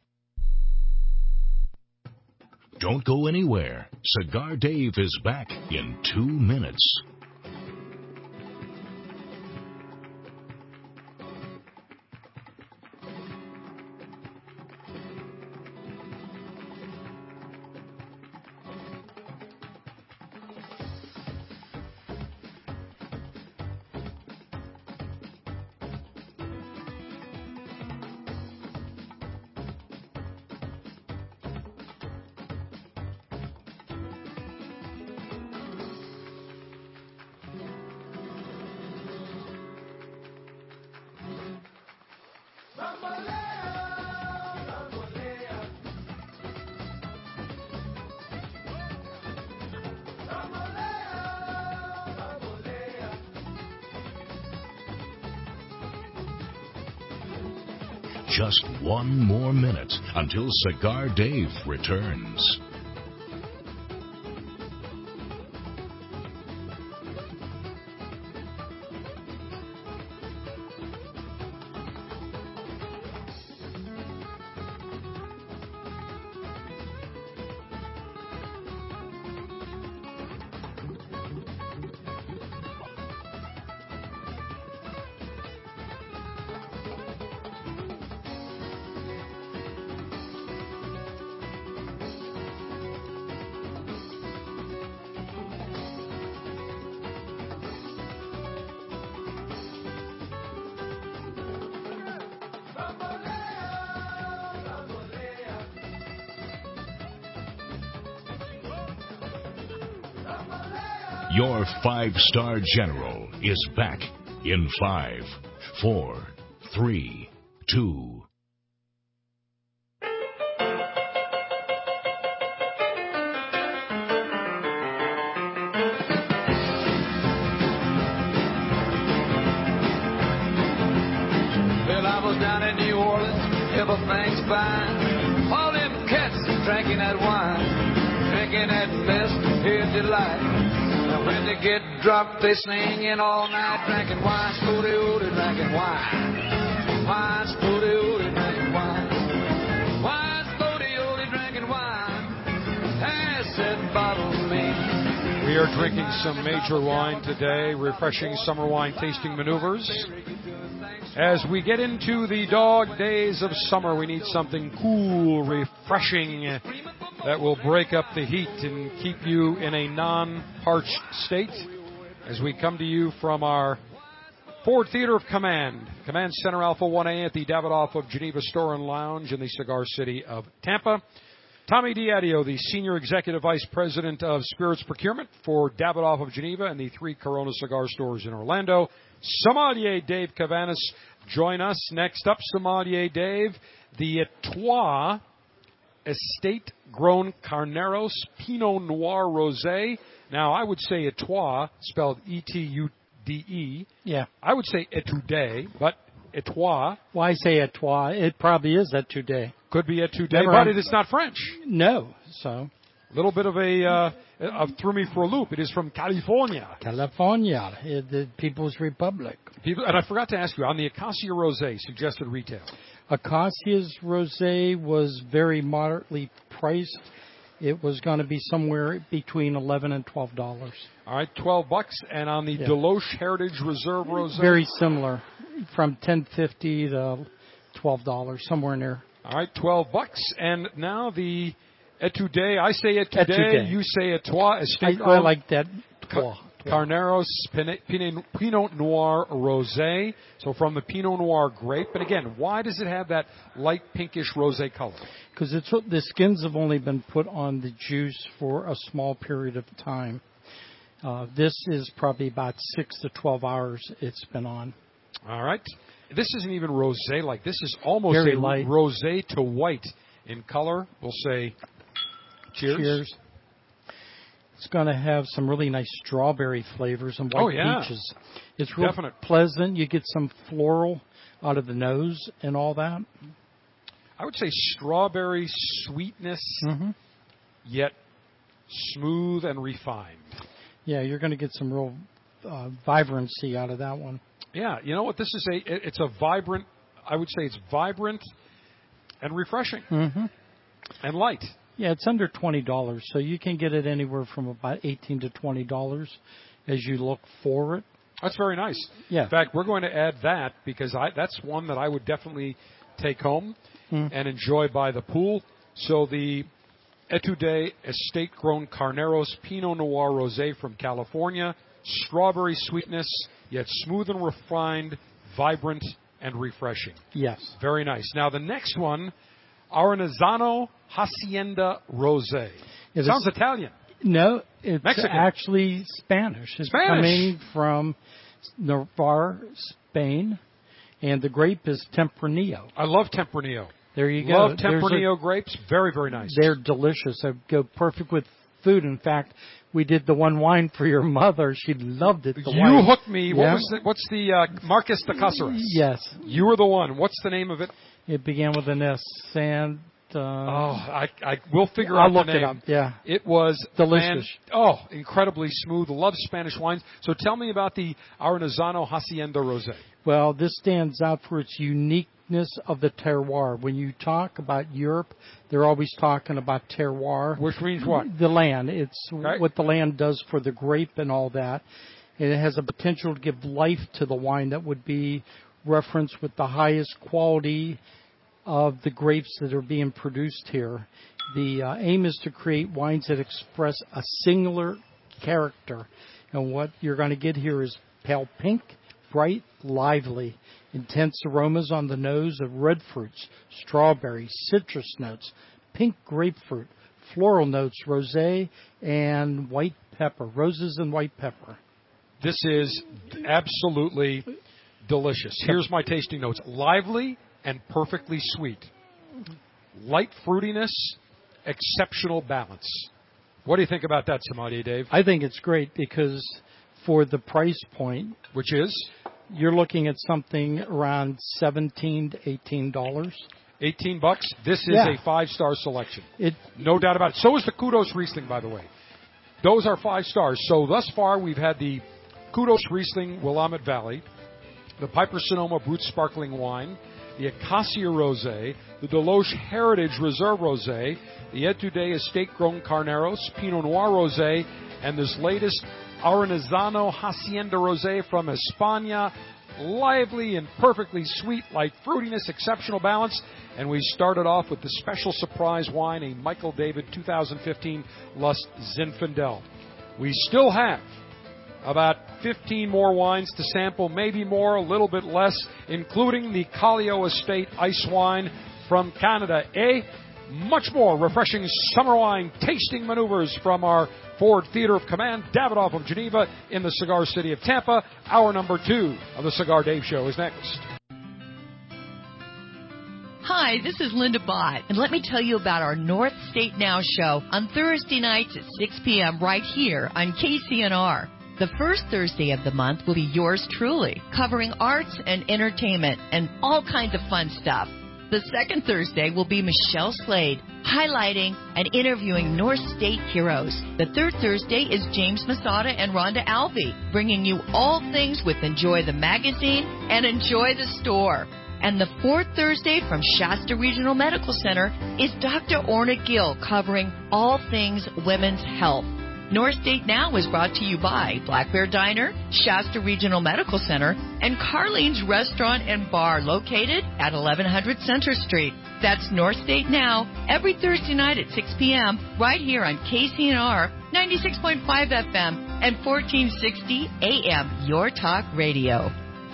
Don't go anywhere. Cigar Dave is back in two minutes. Just one more minute until Cigar Dave returns. Your five-star general is back in five, four, three, two. Well, I was down in New Orleans, everything's fine. All them cats drinking that wine, drinking that best here's delight. When they get drunk, they singing all night, drinking wine, spooty ooty, drinking wine. Wine, spooty ooty, drinking wine. Wine, spooty ooty, drinking wine. Pass that bottle to me. We are drinking some major wine today, refreshing summer wine tasting maneuvers. As we get into the dog days of summer, we need something cool, refreshing, that will break up the heat and keep you in a non-parched state as we come to you from our Ford Theater of Command, Command Center Alpha one A at the Davidoff of Geneva Store and Lounge in the Cigar City of Tampa. Tommy Diadio, the Senior Executive Vice President of Spirits Procurement for Davidoff of Geneva and the three Corona Cigar Stores in Orlando. Sommelier Dave Cavanis, join us. Next up, Sommelier Dave, the Trois Estate-Grown Carneros Pinot Noir Rosé. Now, I would say Etoile, spelled E T U D E. Yeah. I would say Etude, but Etoile. Why say Etoile? It probably is Etude. Could be Etude, Never but heard- it is not French. No, so. little bit of a uh, uh, threw me for a loop. It is from California. California, the People's Republic. People, and I forgot to ask you, on the Acacia Rosé, suggested retail. Acacia's Rosé was very moderately priced. It was going to be somewhere between eleven and twelve dollars. All right, twelve bucks. And on the yeah. Deloche Heritage Reserve Rosé, very similar, from ten fifty to twelve dollars, somewhere in there. All right, twelve bucks. And now the Etude. I say Etude. Etude. You say Etoile. I, I like that. Ca- Carneros Pinot, Pinot Noir Rosé. So from the Pinot Noir grape. But again, why does it have that light pinkish rosé color? Because it's the skins have only been put on the juice for a small period of time. Uh, this is probably about six to twelve hours it's been on. All right. This isn't even rosé like. This is almost Very a light. rosé to white in color. We'll say cheers. Cheers. It's going to have some really nice strawberry flavors and white oh, yeah. peaches. It's real Definite. pleasant. You get some floral out of the nose and all that. I would say strawberry sweetness, mm-hmm. yet smooth and refined. Yeah, you're going to get some real uh, vibrancy out of that one. Yeah, you know what? This is a it's a vibrant. I would say it's vibrant and refreshing mm-hmm. and light. Yeah, it's under twenty dollars, so you can get it anywhere from about eighteen to twenty dollars as you look for it. That's very nice. Yeah. In fact, we're going to add that because I, that's one that I would definitely take home mm. and enjoy by the pool. So the Etude Estate Grown Carneros Pinot Noir Rosé from California, strawberry sweetness, yet smooth and refined, vibrant and refreshing. Yes. Very nice. Now the next one, Arnazzano Hacienda Rosé. It Sounds Italian. No, it's Mexican. actually Spanish. It's Spanish. coming from Navarre, Spain, and the grape is Tempranillo. I love Tempranillo. There you go. Love Tempranillo a, grapes. Very, very nice. They're delicious. They go perfect with food. In fact, we did the one wine for your mother. She loved it. The you wine. hooked me. Yeah. What was the, what's the uh, Marcus de Caceres? Yes. You were the one. What's the name of it? It began with an S. Sand. Uh, oh, I, I will figure I'll out the look name. it up. Yeah. It was delicious. Man, oh, incredibly smooth. Love Spanish wines. So tell me about the Arnazzano Hacienda Rosé. Well, this stands out for its uniqueness of the terroir. When you talk about Europe, they're always talking about terroir. Which means what? The land. It's okay. what the land does for the grape and all that. And it has a potential to give life to the wine that would be referenced with the highest quality of the grapes that are being produced here. The uh, aim is to create wines that express a singular character. And what you're going to get here is pale pink, bright, lively, intense aromas on the nose of red fruits, strawberry, citrus notes, pink grapefruit, floral notes, rosé, and white pepper, roses and white pepper. This is absolutely delicious. Here's my tasting notes. Lively and perfectly sweet. Light fruitiness, exceptional balance. What do you think about that, Sommelier Dave? I think it's great because for the price point, which is, you're looking at something around seventeen to eighteen dollars. Eighteen bucks. This is yeah. a five-star selection. It, no doubt about it. So is the Kudos Riesling, by the way. Those are five stars. So thus far, we've had the Kudos Riesling Willamette Valley, the Piper Sonoma Brut Sparkling Wine, the Acacia Rosé, the Deloche Heritage Reserve Rosé, the Etude Estate Grown Carneros, Pinot Noir Rosé, and this latest Arnazzano Hacienda Rosé from España. Lively and perfectly sweet, light fruitiness, exceptional balance. And we started off with the special surprise wine, a Michael David two thousand fifteen Lust Zinfandel. We still have about fifteen more wines to sample, maybe more, a little bit less, including the Callio Estate Ice Wine from Canada. A much more refreshing summer wine tasting maneuvers from our Ford Theater of Command, Davidoff of Geneva in the Cigar City of Tampa. Hour number two of the Cigar Dave Show is next. Hi, this is Linda Bott, and let me tell you about our North State Now show on Thursday nights at six p.m. right here on K C N R. The first Thursday of the month will be yours truly, covering arts and entertainment and all kinds of fun stuff. The second Thursday will be Michelle Slade, highlighting and interviewing North State heroes. The third Thursday is James Masada and Rhonda Alvey, bringing you all things with Enjoy the Magazine and Enjoy the Store. And the fourth Thursday from Shasta Regional Medical Center is Doctor Orna Gill, covering all things women's health. North State Now is brought to you by Black Bear Diner, Shasta Regional Medical Center, and Carlene's Restaurant and Bar, located at eleven hundred Center Street. That's North State Now, every Thursday night at six p.m., right here on K C N R ninety-six point five F M and fourteen sixty A M, Your Talk Radio.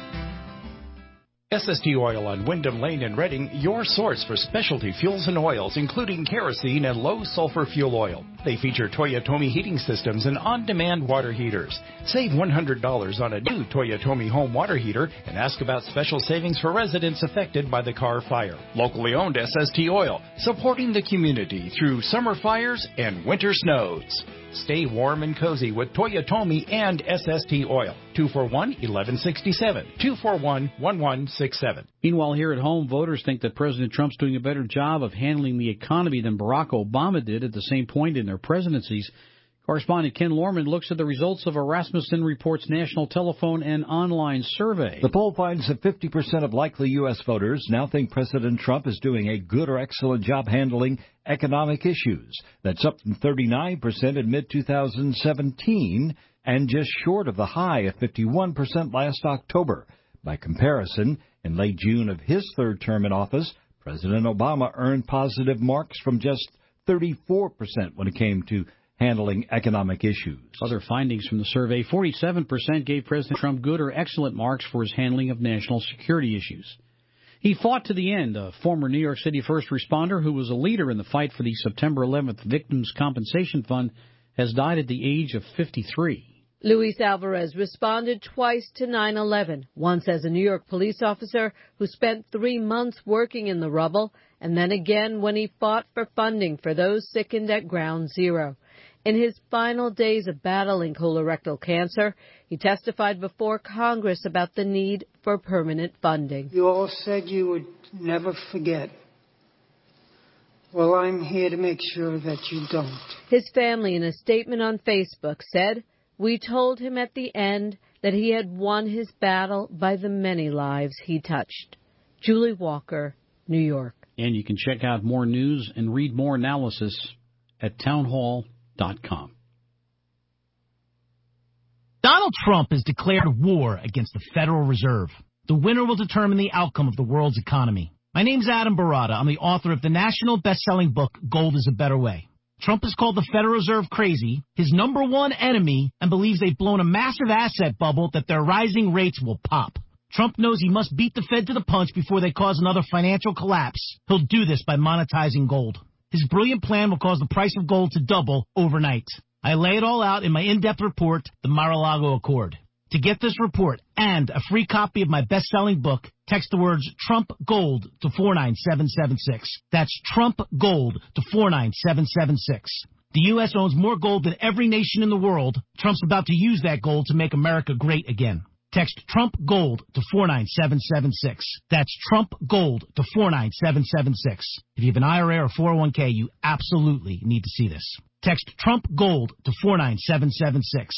S S T Oil on Wyndham Lane in Reading, your source for specialty fuels and oils, including kerosene and low-sulfur fuel oil. They feature Toyotomi heating systems and on-demand water heaters. Save one hundred dollars on a new Toyotomi home water heater and ask about special savings for residents affected by the Carr fire. Locally owned S S T Oil, supporting the community through summer fires and winter snows. Stay warm and cozy with Toyotomi and S S T Oil. two four one, one one six seven. two four one, one one six seven. Meanwhile, here at home, voters think that President Trump's doing a better job of handling the economy than Barack Obama did at the same point in their presidencies. Correspondent Ken Lorman looks at the results of a Rasmussen Report's national telephone and online survey. The poll finds that fifty percent of likely U S voters now think President Trump is doing a good or excellent job handling economic issues. That's up from thirty-nine percent in mid twenty seventeen and just short of the high of fifty-one percent last October. By comparison, in late June of his third term in office, President Obama earned positive marks from just thirty-four percent when it came to handling economic issues. Other findings from the survey, forty-seven percent gave President Trump good or excellent marks for his handling of national security issues. He fought to the end. A former New York City first responder who was a leader in the fight for the September eleventh Victims' Compensation Fund has died at the age of fifty-three. Luis Alvarez responded twice to nine eleven, once as a New York police officer who spent three months working in the rubble, and then again when he fought for funding for those sickened at Ground Zero. In his final days of battling colorectal cancer, he testified before Congress about the need for permanent funding. You all said you would never forget. Well, I'm here to make sure that you don't. His family, in a statement on Facebook, said, "We told him at the end that he had won his battle by the many lives he touched." Julie Walker, New York. And you can check out more news and read more analysis at townhall dot com. Donald Trump has declared war against the Federal Reserve. The winner will determine the outcome of the world's economy. My name's Adam Barada. I'm the author of the national best-selling book, Gold is a Better Way. Trump has called the Federal Reserve crazy, his number one enemy, and believes they've blown a massive asset bubble that their rising rates will pop. Trump knows he must beat the Fed to the punch before they cause another financial collapse. He'll do this by monetizing gold. His brilliant plan will cause the price of gold to double overnight. I lay it all out in my in-depth report, The Mar-a-Lago Accord. To get this report and a free copy of my best-selling book, text the words Trump Gold to four nine seven seven six. That's Trump Gold to four nine seven seven six. The U S owns more gold than every nation in the world. Trump's about to use that gold to make America great again. Text Trump Gold to four nine seven seven six. That's Trump Gold to four nine seven seven six. If you have an I R A or four oh one k, you absolutely need to see this. Text Trump Gold to four nine seven seven six.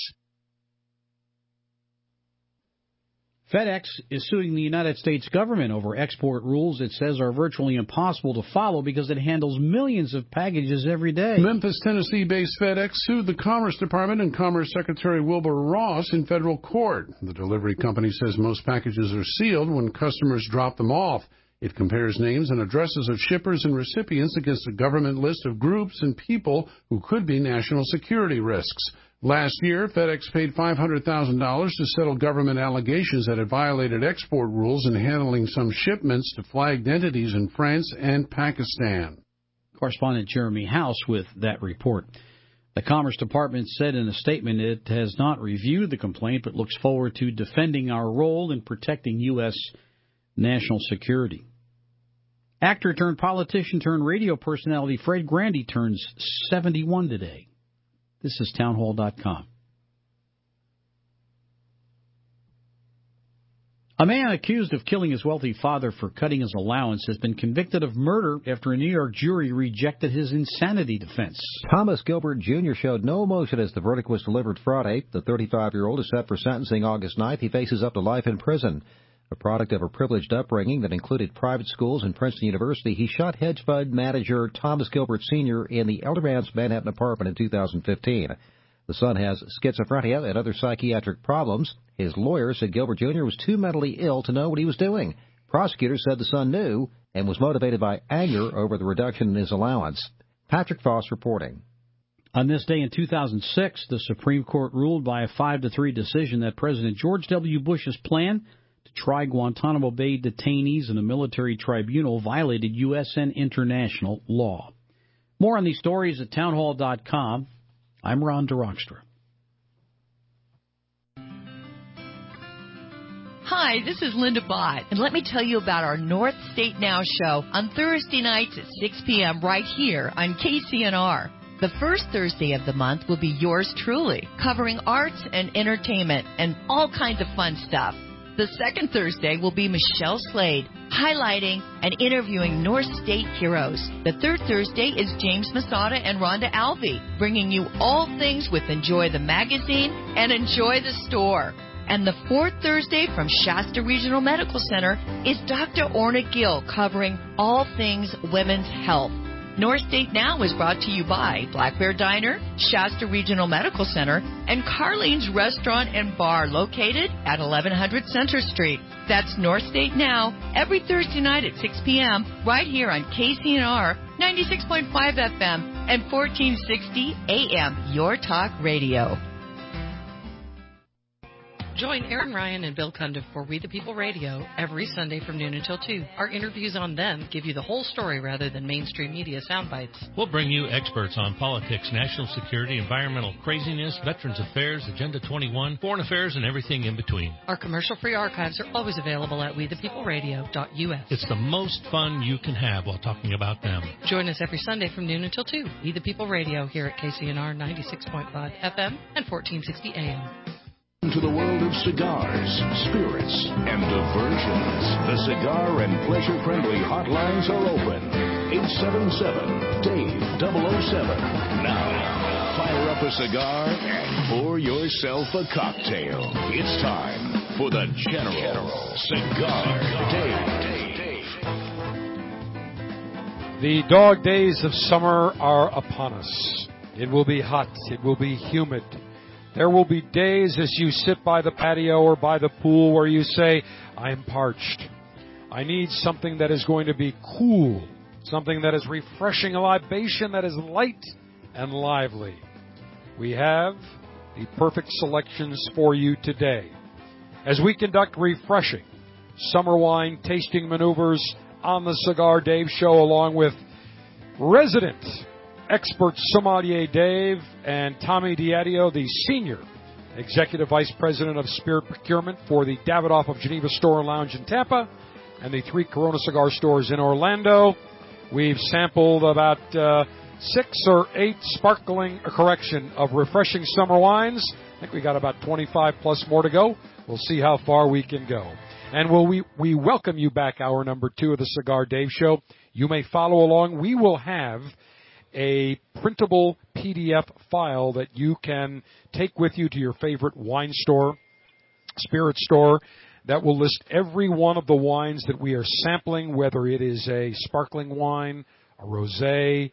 FedEx is suing the United States government over export rules it says are virtually impossible to follow because it handles millions of packages every day. Memphis, Tennessee-based FedEx sued the Commerce Department and Commerce Secretary Wilbur Ross in federal court. The delivery company says most packages are sealed when customers drop them off. It compares names and addresses of shippers and recipients against a government list of groups and people who could be national security risks. Last year, FedEx paid five hundred thousand dollars to settle government allegations that it violated export rules in handling some shipments to flagged entities in France and Pakistan. Correspondent Jeremy House with that report. The Commerce Department said in a statement it has not reviewed the complaint but looks forward to defending our role in protecting U S national security. Actor turned politician turned radio personality Fred Grandy turns seventy-one today. This is townhall dot com. A man accused of killing his wealthy father for cutting his allowance has been convicted of murder after a New York jury rejected his insanity defense. Thomas Gilbert Junior showed no emotion as the verdict was delivered Friday. The thirty-five-year-old is set for sentencing August ninth. He faces up to life in prison. A product of a privileged upbringing that included private schools and Princeton University, he shot hedge fund manager Thomas Gilbert Senior in the elder man's Manhattan apartment in two thousand fifteen. The son has schizophrenia and other psychiatric problems. His lawyer said Gilbert Junior was too mentally ill to know what he was doing. Prosecutors said the son knew and was motivated by anger over the reduction in his allowance. Patrick Foss reporting. On this day in two thousand six, the Supreme Court ruled by a five to three decision that President George W. Bush's plan to try Guantanamo Bay detainees in a military tribunal violated U S and international law. More on these stories at townhall dot com. I'm Ron DeRockstra. Hi, this is Linda Bott, and let me tell you about our North State Now show on Thursday nights at six p.m. right here on K C N R. The first Thursday of the month will be yours truly, covering arts and entertainment and all kinds of fun stuff. The second Thursday will be Michelle Slade, highlighting and interviewing North State heroes. The third Thursday is James Masada and Rhonda Alvey, bringing you all things with Enjoy the Magazine and Enjoy the Store. And the fourth Thursday from Shasta Regional Medical Center is Doctor Orna Gill, covering all things women's health. North State Now is brought to you by Black Bear Diner, Shasta Regional Medical Center, and Carlene's Restaurant and Bar located at eleven hundred Center Street. That's North State Now every Thursday night at six p.m. right here on K C N R ninety-six point five F M and fourteen sixty A M, Your Talk Radio. Join Aaron Ryan and Bill Cundiff for We the People Radio every Sunday from noon until two. Our interviews on them give you the whole story rather than mainstream media sound bites. We'll bring you experts on politics, national security, environmental craziness, Veterans Affairs, Agenda twenty-one, foreign affairs, and everything in between. Our commercial-free archives are always available at we the people radio dot U S. It's the most fun you can have while talking about them. Join us every Sunday from noon until two. We the People Radio here at K C N R ninety-six point five F M and fourteen sixty A M. To the world of cigars, spirits, and diversions. The Cigar and Pleasure Friendly hotlines are open. eight seven seven, D A V E, double oh seven. Now, fire up a cigar and pour yourself a cocktail. It's time for the General, General Cigar Dave. The dog days of summer are upon us. It will be hot. It will be humid. There will be days as you sit by the patio or by the pool where you say, I'm parched. I need something that is going to be cool, something that is refreshing, a libation that is light and lively. We have the perfect selections for you today as we conduct refreshing summer wine tasting maneuvers on the Cigar Dave Show, along with resident expert sommelier Dave and Tommy Diadio, the Senior Executive Vice President of Spirit Procurement for the Davidoff of Geneva Store and Lounge in Tampa and the three Corona Cigar stores in Orlando. We've sampled about uh, six or eight sparkling, uh, correction, of refreshing summer wines. I think we got about twenty-five plus more to go. We'll see how far we can go. And we'll, we, we welcome you back, hour number two of the Cigar Dave Show. You may follow along. We will have a printable P D F file that you can take with you to your favorite wine store, spirit store, that will list every one of the wines that we are sampling, whether it is a sparkling wine, a rosé,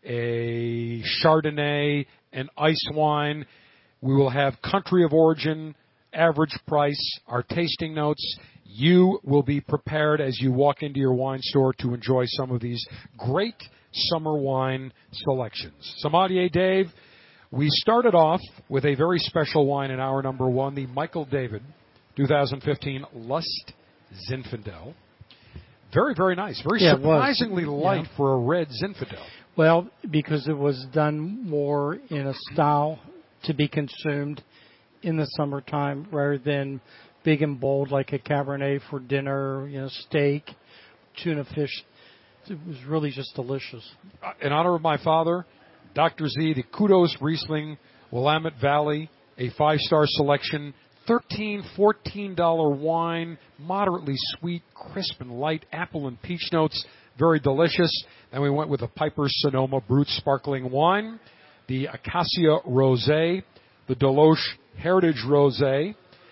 a Chardonnay, an ice wine. We will have country of origin, average price, our tasting notes. You will be prepared as you walk into your wine store to enjoy some of these great summer wine selections. Sommelier Dave, we started off with a very special wine in hour number one, the Michael David twenty fifteen Lust Zinfandel. Very, very nice. Very yeah, surprisingly light yeah. for a red Zinfandel. Well, because it was done more in a style to be consumed in the summertime rather than big and bold like a Cabernet for dinner, you know, steak, tuna fish. It was really just delicious. Uh, in honor of my father, Doctor Z, the Kudos Riesling, Willamette Valley, a five-star selection, thirteen dollars, fourteen dollars wine, moderately sweet, crisp and light, apple and peach notes, very delicious. Then we went with the Piper Sonoma Brut Sparkling Wine, the Acacia Rosé, the Deloche Heritage Rosé,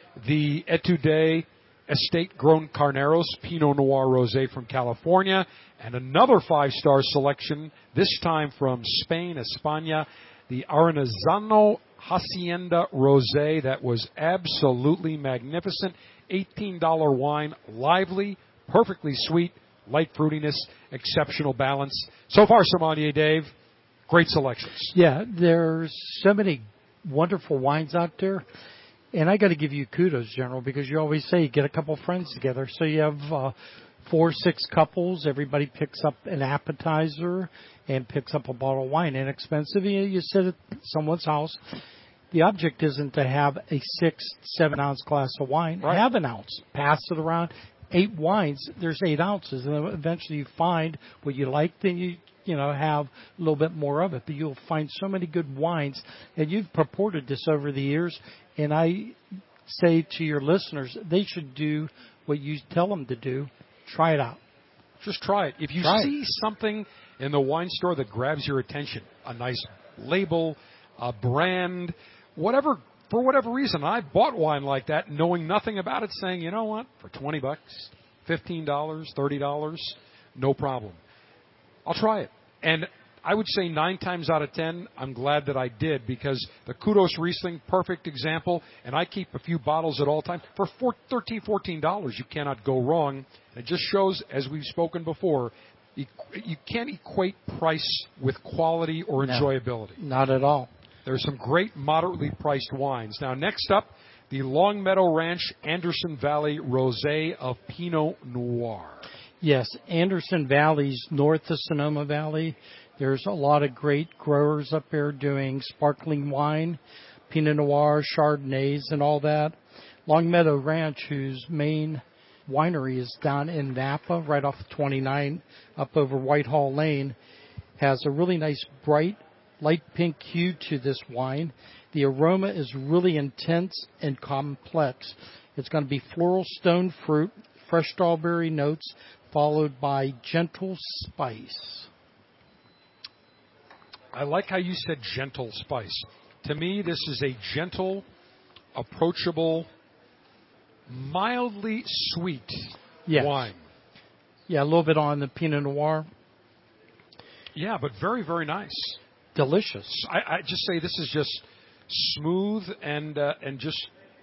the Etude Estate Grown Carneros Pinot Noir Rosé from California, and another five-star selection, this time from Spain, España, the Arenazano Hacienda Rosé that was absolutely magnificent. eighteen dollars wine, lively, perfectly sweet, light fruitiness, exceptional balance. So far, Sommelier Dave, great selections. Yeah, there's so many wonderful wines out there. And I got to give you kudos, General, because you always say get a couple friends together. So you have uh, four, six couples. Everybody picks up an appetizer and picks up a bottle of wine. Inexpensive. You, you sit at someone's house. The object isn't to have a six, seven ounce glass of wine. Right. Have an ounce. Pass it around. Eight wines, there's eight ounces. And then eventually you find what you like, then you, you know, have a little bit more of it. But you'll find so many good wines. And you've purported this over the years. And I say to your listeners, they should do what you tell them to do. Try it out. Just try it. If you try see it. something in the wine store that grabs your attention, a nice label, a brand, whatever, for whatever reason, I bought wine like that knowing nothing about it, saying, you know what, for twenty bucks, fifteen dollars, thirty dollars, no problem. I'll try it. And I would say nine times out of ten, I'm glad that I did, because the Kudos Riesling, perfect example, and I keep a few bottles at all times. For thirteen dollars, fourteen dollars, you cannot go wrong. It just shows, as we've spoken before, you, you can't equate price with quality or enjoyability. No, not at all. There's some great moderately priced wines. Now, next up, the Longmeadow Ranch Anderson Valley Rosé of Pinot Noir. Yes, Anderson Valley's north of Sonoma Valley. There's a lot of great growers up there doing sparkling wine, Pinot Noir, Chardonnays, and all that. Longmeadow Ranch, whose main winery is down in Napa, right off twenty-nine, up over Whitehall Lane, has a really nice bright, light pink hue to this wine. The aroma is really intense and complex. It's going to be floral stone fruit, fresh strawberry notes, followed by gentle spice. I like how you said gentle spice. To me, this is a gentle, approachable, mildly sweet yes. wine. Yeah, a little bit on the Pinot Noir. Yeah, but very, very nice. Delicious. I, I just say this is just smooth and uh, and just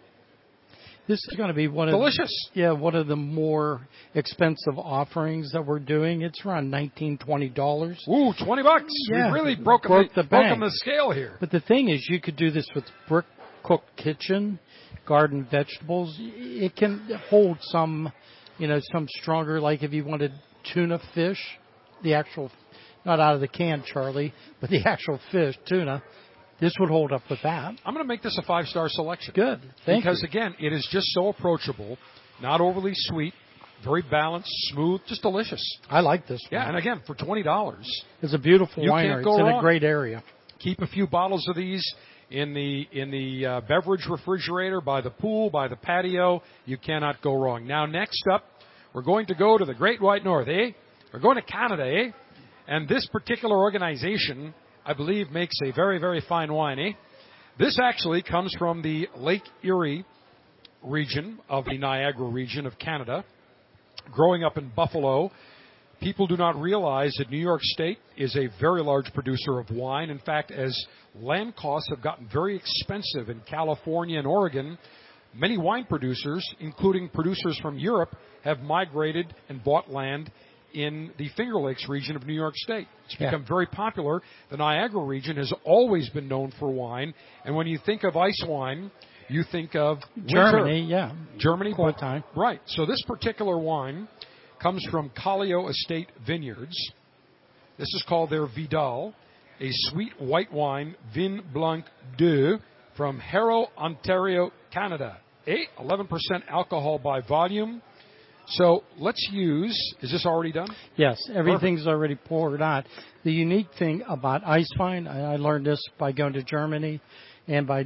this is going to be one delicious. of delicious. Yeah, one of the more expensive offerings that we're doing. It's around nineteen, twenty dollars. Ooh, twenty bucks. Yeah, we really broke, broke the, the broke the scale here. But the thing is, you could do this with Brick Cook Kitchen, garden vegetables. It can hold some, you know, some stronger. Like if you wanted tuna fish, the actual. Not out of the can, Charlie, but the actual fish, tuna. This would hold up with that. I'm going to make this a five-star selection. Good. Thank because, you. again, it is just so approachable, not overly sweet, very balanced, smooth, just delicious. I like this one. Yeah, and again, for twenty dollars. It's a beautiful you winery. Can't go it's in wrong. a great area. Keep a few bottles of these in the in the uh, beverage refrigerator, by the pool, by the patio. You cannot go wrong. Now, next up, we're going to go to the Great White North, eh? We're going to Canada, eh? And this particular organization, I believe, makes a very, very fine wine, eh? This actually comes from the Lake Erie region of the Niagara region of Canada. Growing up in Buffalo, people do not realize that New York State is a very large producer of wine. In fact, as land costs have gotten very expensive in California and Oregon, many wine producers, including producers from Europe, have migrated and bought land in the Finger Lakes region of New York State. It's yeah. become very popular. The Niagara region has always been known for wine, and when you think of ice wine, you think of Germany, winter. yeah. Germany, Cold but, time. Right. So this particular wine comes from Callio Estate Vineyards. This is called their Vidal, a sweet white wine, Vin Blanc deux, from Harrow, Ontario, Canada. Eh? eleven percent alcohol by volume. So let's use, is this already done? Yes, everything's Perfect. already poured on. The unique thing about ice wine, I learned this by going to Germany and by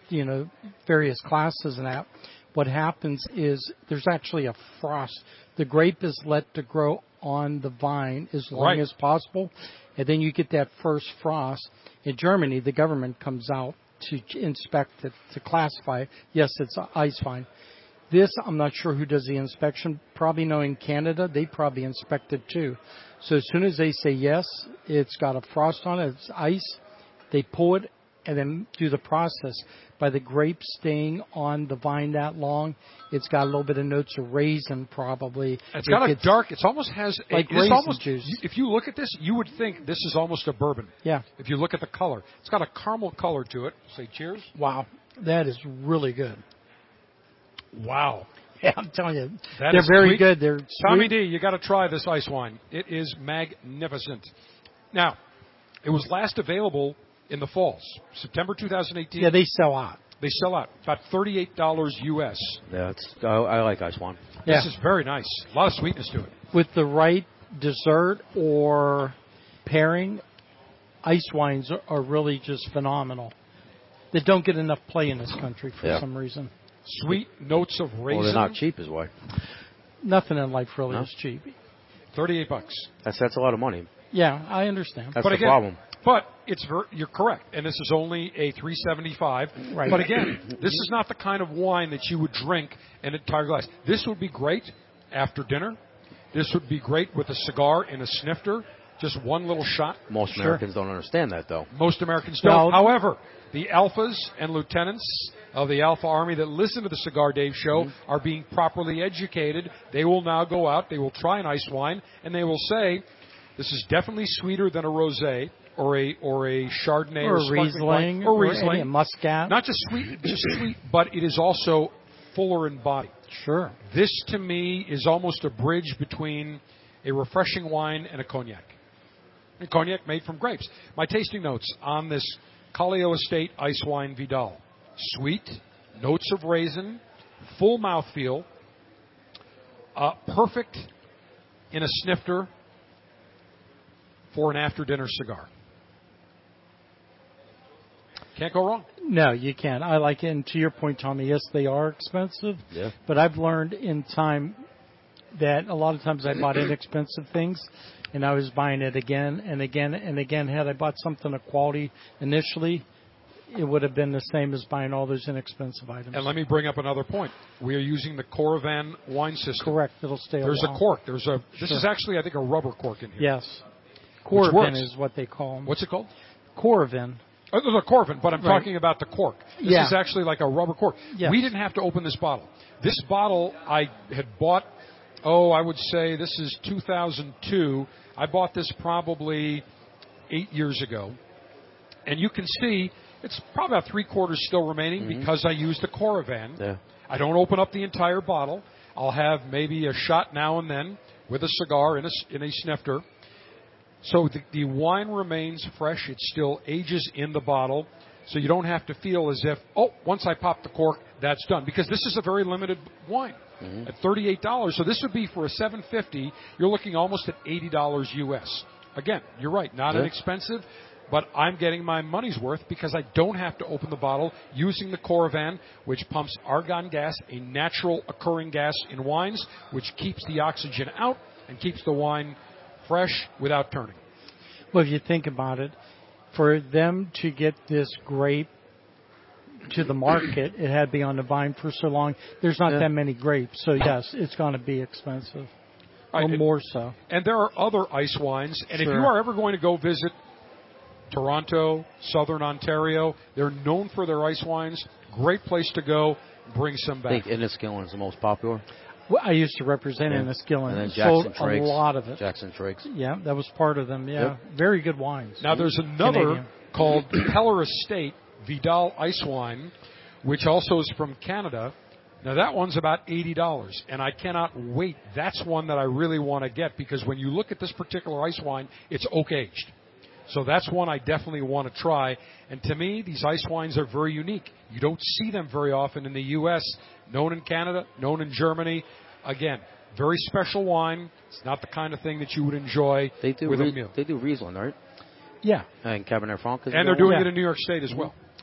you know, various classes and that, what happens is there's actually a frost. The grape is let to grow on the vine as long Right. as possible, and then you get that first frost. In Germany, the government comes out to inspect it, to classify it. Yes, it's an ice vine. This, I'm not sure who does the inspection. Probably knowing Canada, they probably inspect it too. So as soon as they say yes, it's got a frost on it, it's ice, they pull it and then do the process. By the grape staying on the vine that long, it's got a little bit of notes of raisin probably. It's got It a gets dark, it's almost has, a, like it's raisin almost, juice. if you look at this, you would think this is almost a bourbon. Yeah. If you look at the color. It's got a caramel color to it. Say cheers. Wow. That is really good. Wow. Yeah, I'm telling you. That they're is very sweet. good. They're Tommy sweet. D, you got to try this ice wine. It is magnificent. Now, it was last available in the falls, September two thousand eighteen. Yeah, they sell out. They sell out. About thirty-eight dollars U S. Yeah, it's, I, I like ice wine. Yeah. This is very nice. A lot of sweetness to it. With the right dessert or pairing, ice wines are, are really just phenomenal. They don't get enough play in this country for Yeah. some reason. Sweet notes of raisin. Well, they're not cheap, is why. Nothing in life really No? is cheap. thirty-eight bucks. That's that's a lot of money. Yeah, I understand. That's but the again, problem. But it's ver- you're correct, and this is only a three seventy-five. Right. But again, this is not the kind of wine that you would drink in an entire glass. This would be great after dinner. This would be great with a cigar and a snifter. Just one little shot. Most Sure. Americans don't understand that, though. Most Americans don't. Well- However, the alphas and lieutenants of the Alpha Army that listen to the Cigar Dave show Mm-hmm. are being properly educated. They will now go out, they will try an ice wine, and they will say, this is definitely sweeter than a rosé or a or a Chardonnay Or or, a sparkling Riesling, wine, or or Riesling. any Muscat. Not just sweet, just sweet, but it is also fuller in body. Sure. This to me is almost a bridge between a refreshing wine and a cognac. And cognac made from grapes. My tasting notes on this Calio Estate Ice Wine Vidal. Sweet, notes of raisin, full mouthfeel, uh, perfect in a snifter for an after-dinner cigar. Can't go wrong. No, you can't. I like it. And to your point, Tommy, yes, they are expensive. Yeah. But I've learned in time that a lot of times I bought inexpensive things, and I was buying it again and again and again. Had I bought something of quality initially, it would have been the same as buying all those inexpensive items. And let me bring up another point. We are using the Coravan wine system. Correct. It'll stay a There's while. a cork. There's a. This Sure. is actually, I think, a rubber cork in here. Yes. Which Coravin works. is what they call them. What's it called? Coravin. Oh, there's a Corvin, but I'm Right. talking about the cork. This Yeah. is actually like a rubber cork. Yes. We didn't have to open this bottle. This bottle I had bought, oh, I would say this is two thousand two. I bought this probably eight years ago. And you can see it's probably about three quarters still remaining Mm-hmm. because I used the Coravan. Yeah. I don't open up the entire bottle. I'll have maybe a shot now and then with a cigar in a, in a snifter. So the, the wine remains fresh. It still ages in the bottle. So you don't have to feel as if, oh, once I pop the cork, that's done. Because this is a very limited wine Mm-hmm. at thirty-eight dollars. So this would be for a seven fifty. You're looking almost at eighty dollars U S. Again, you're right, not Yeah. inexpensive. But I'm getting my money's worth because I don't have to open the bottle using the Coravan, which pumps argon gas, a natural occurring gas in wines, which keeps the oxygen out and keeps the wine fresh without turning. Well, if you think about it, for them to get this grape to the market, it had to be on the vine for so long. There's not Yeah. that many grapes, so yes, it's going to be expensive, Right, or and- more so. And there are other ice wines. And if Sure. you are ever going to go visit Toronto, Southern Ontario, they're known for their ice wines. Great place to go. Bring some I back. think Enniskillen is the most popular. Well, I used to represent Yeah. Enniskillen. And then Sold Jackson a Triggs. lot of it. Jackson Triggs. Yeah, that was part of them. Yeah, Yep. very good wines. Now there's another Canadian. called Peller Estate Vidal Ice Wine, which also is from Canada. Now that one's about eighty dollars, and I cannot wait. That's one that I really want to get because when you look at this particular ice wine, it's oak aged. So that's one I definitely want to try. And to me, these ice wines are very unique. You don't see them very often in the U S, known in Canada, known in Germany. Again, very special wine. It's not the kind of thing that you would enjoy They do. with a Rie- meal. they do Riesling, right? Yeah. And Cabernet Franc. is And they're the doing one? it in New York State as well.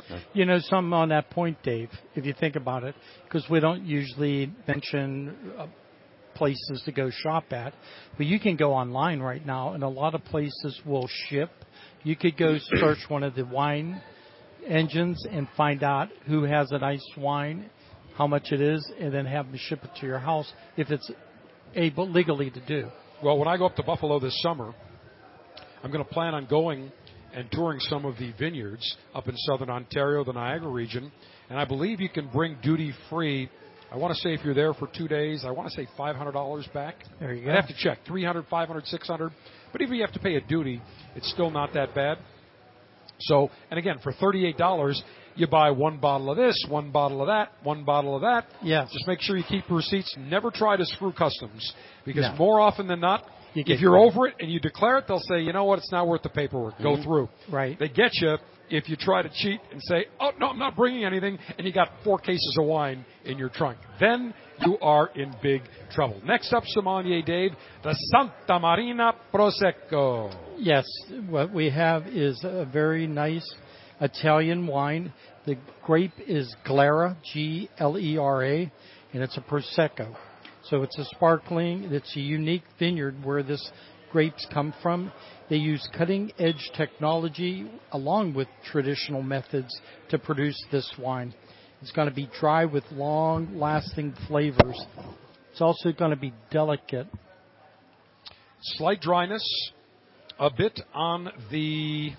You know, something on that point, Dave, if you think about it, because we don't usually mention uh, places to go shop at, but you can go online right now, and a lot of places will ship. You could go search one of the wine engines and find out who has a nice wine, how much it is, and then have them ship it to your house if it's able legally to do. Well, when I go up to Buffalo this summer, I'm going to plan on going and touring some of the vineyards up in southern Ontario, the Niagara region, and I believe you can bring duty-free. I want to say if you're there for two days, I want to say five hundred dollars back. There you go. I have to check, three hundred dollars, five hundred dollars, six hundred dollars. But even if you have to pay a duty, it's still not that bad. So, and again, for thirty-eight dollars, you buy one bottle of this, one bottle of that, one bottle of that. Yes. Just make sure you keep receipts. Never try to screw customs, because No. more often than not, You get if you're credit. over it and you declare it, they'll say, you know what, it's not worth the paperwork. Go Mhm. through. Right. They get you if you try to cheat and say, oh, no, I'm not bringing anything, and you got four cases of wine in your trunk. Then you are in big trouble. Next up, Sommelier Dave, the Santa Marina Prosecco. Yes, what we have is a very nice Italian wine. The grape is Glera, G L E R A, and it's a Prosecco. So it's a sparkling, it's a unique vineyard where this grapes come from. They use cutting-edge technology along with traditional methods to produce this wine. It's going to be dry with long-lasting flavors. It's also going to be delicate. Slight dryness, a bit on the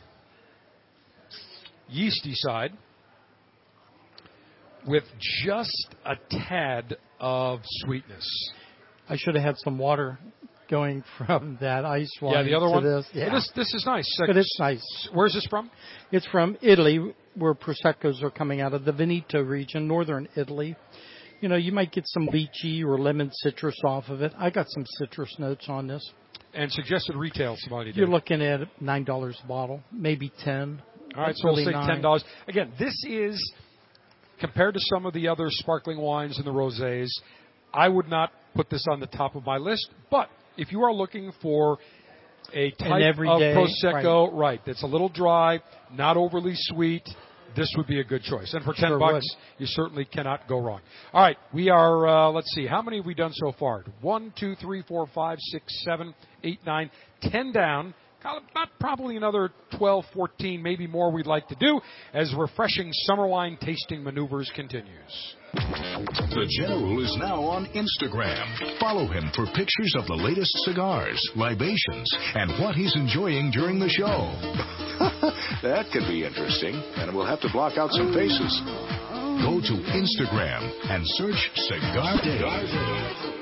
yeasty side, with just a tad of sweetness. I should have had some water going from that ice wine Yeah, the other to one. this. Well, Yeah. this this is nice. But it's nice. Where's this from? It's from Italy, where Proseccos are coming out of the Veneto region, northern Italy. You know, you might get some lychee or lemon citrus off of it. I got some citrus notes on this. And suggested retail, somebody did. You're looking at nine dollars a bottle, maybe ten. All right, That's so we'll really say nine. ten dollars. Again, this is, compared to some of the other sparkling wines and the rosés, I would not put this on the top of my list. But if you are looking for a type of everyday, Prosecco, right. right, that's a little dry, not overly sweet, this would be a good choice. And for ten Sure bucks, would. you certainly cannot go wrong. All right, we are, uh, let's see, how many have we done so far? One, two, three, four, five, six, seven, eight, nine, ten down. Got about probably another twelve, fourteen, maybe more we'd like to do as refreshing summer wine tasting maneuvers continues. The General is now on Instagram. Follow him for pictures of the latest cigars, libations, and what he's enjoying during the show. That could be interesting, and we'll have to block out some faces. Go to Instagram and search Cigar Dave.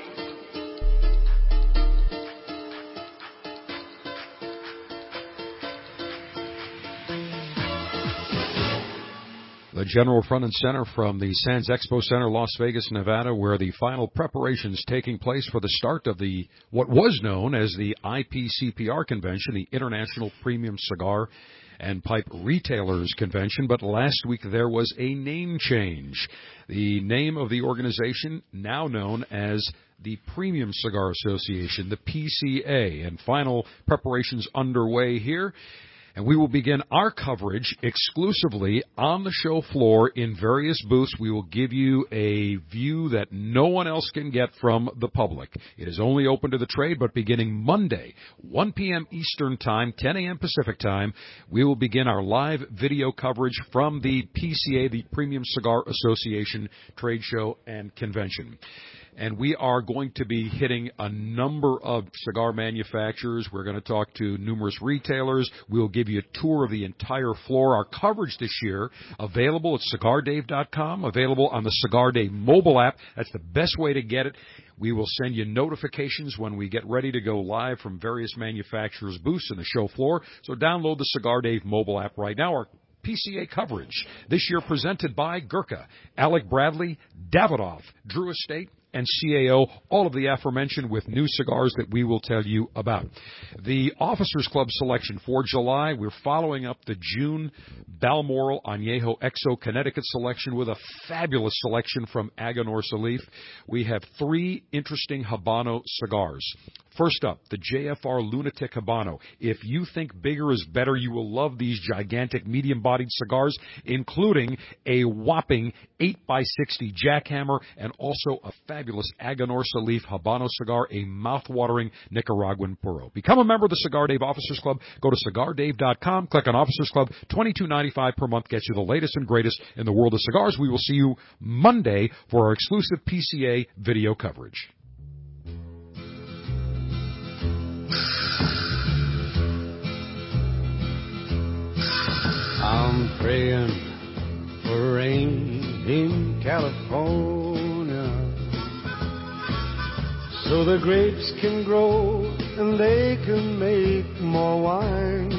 The General front and center from the Sands Expo Center, Las Vegas, Nevada, where the final preparations taking place for the start of the what was known as the I P C P R convention, the International Premium Cigar and Pipe Retailers Convention. But last week there was a name change. The name of the organization now known as the Premium Cigar Association, the P C A, and final preparations underway here. And we will begin our coverage exclusively on the show floor in various booths. We will give you a view that no one else can get from the public. It is only open to the trade, but beginning Monday, one p.m. Eastern Time, ten a.m. Pacific Time, we will begin our live video coverage from the P C A, the Premium Cigar Association Trade Show and Convention. And we are going to be hitting a number of cigar manufacturers. We're going to talk to numerous retailers. We'll give you a tour of the entire floor. Our coverage this year, available at cigar dave dot com, available on the Cigar Dave mobile app. That's the best way to get it. We will send you notifications when we get ready to go live from various manufacturers' booths in the show floor. So download the Cigar Dave mobile app right now. Our P C A coverage this year presented by Gurkha, Alec Bradley, Davidoff, Drew Estate, and C A O, all of the aforementioned with new cigars that we will tell you about. The Officers Club selection for July, we're following up the June Balmoral Añejo Exo Connecticut selection with a fabulous selection from Aganorsa Leaf. We have three interesting Habano cigars. First up, the J F R Lunatic Habano. If you think bigger is better, you will love these gigantic medium-bodied cigars, including a whopping eight by sixty jackhammer and also a fabulous Aganorsa Leaf Habano cigar, a mouth-watering Nicaraguan puro. Become a member of the Cigar Dave Officers Club. Go to cigar dave dot com, click on Officers Club. twenty-two ninety-five per month gets you the latest and greatest in the world of cigars. We will see you Monday for our exclusive P C A video coverage. I'm praying for rain in California so the grapes can grow and they can make more wine.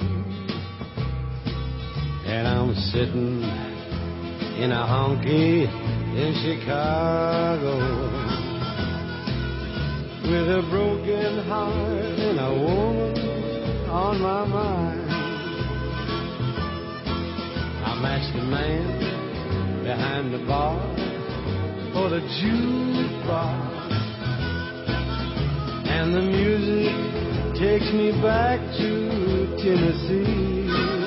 And I'm sitting in a honky in Chicago with a broken heart and a woman on my mind. I'm asked the man behind the bar for the jukebox, and the music takes me back to Tennessee.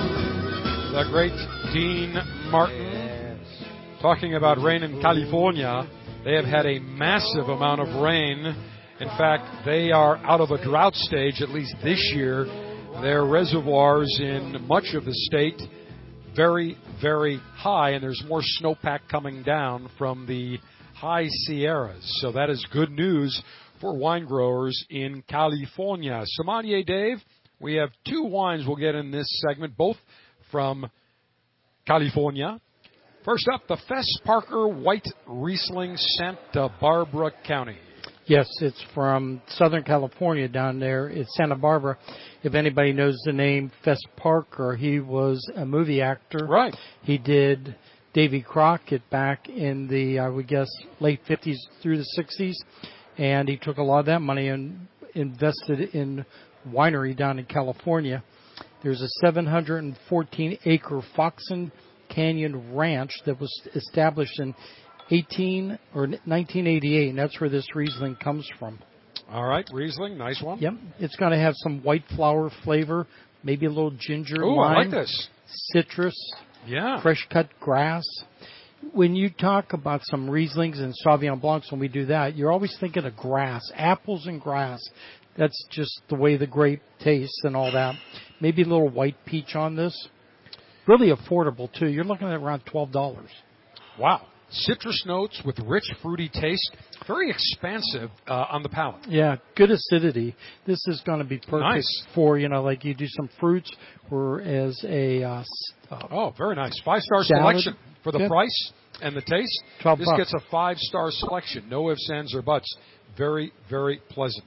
The great Dean Martin, talking about rain in California. They have had a massive amount of rain. In fact, they are out of a drought stage, at least this year. Their reservoirs in much of the state very, very high, and there's more snowpack coming down from the high Sierras. So that is good news for wine growers in California. Sommelier Dave, we have two wines we'll get in this segment, both from California. First up, the Fess Parker White Riesling, Santa Barbara County. Yes, it's from Southern California down there. It's Santa Barbara. If anybody knows the name Fess Parker, he was a movie actor. Right. He did Davy Crockett back in the, I would guess, late fifties through the sixties. And he took a lot of that money and invested in winery down in California. There's a seven hundred fourteen acre Foxen Canyon Ranch that was established in eighteen or nineteen eighty-eight, and that's where this Riesling comes from. All right, Riesling, nice one. Yep, it's going to have some white flower flavor, maybe a little ginger, Ooh, lime, I like this. citrus, yeah, fresh cut grass. When you talk about some Rieslings and Sauvignon Blancs, when we do that, you're always thinking of grass, apples and grass. That's just the way the grape tastes and all that. Maybe a little white peach on this. Really affordable, too. You're looking at around twelve dollars. Wow. Citrus notes with rich, fruity taste. Very expansive uh, on the palate. Yeah, good acidity. This is going to be perfect Nice. for, you know, like you do some fruits or as a... Uh, uh, oh, very nice. Five-star salad. selection for the Good. price and the taste. twelve This bucks. gets a five-star selection. No ifs, ands, or buts. Very, very pleasant.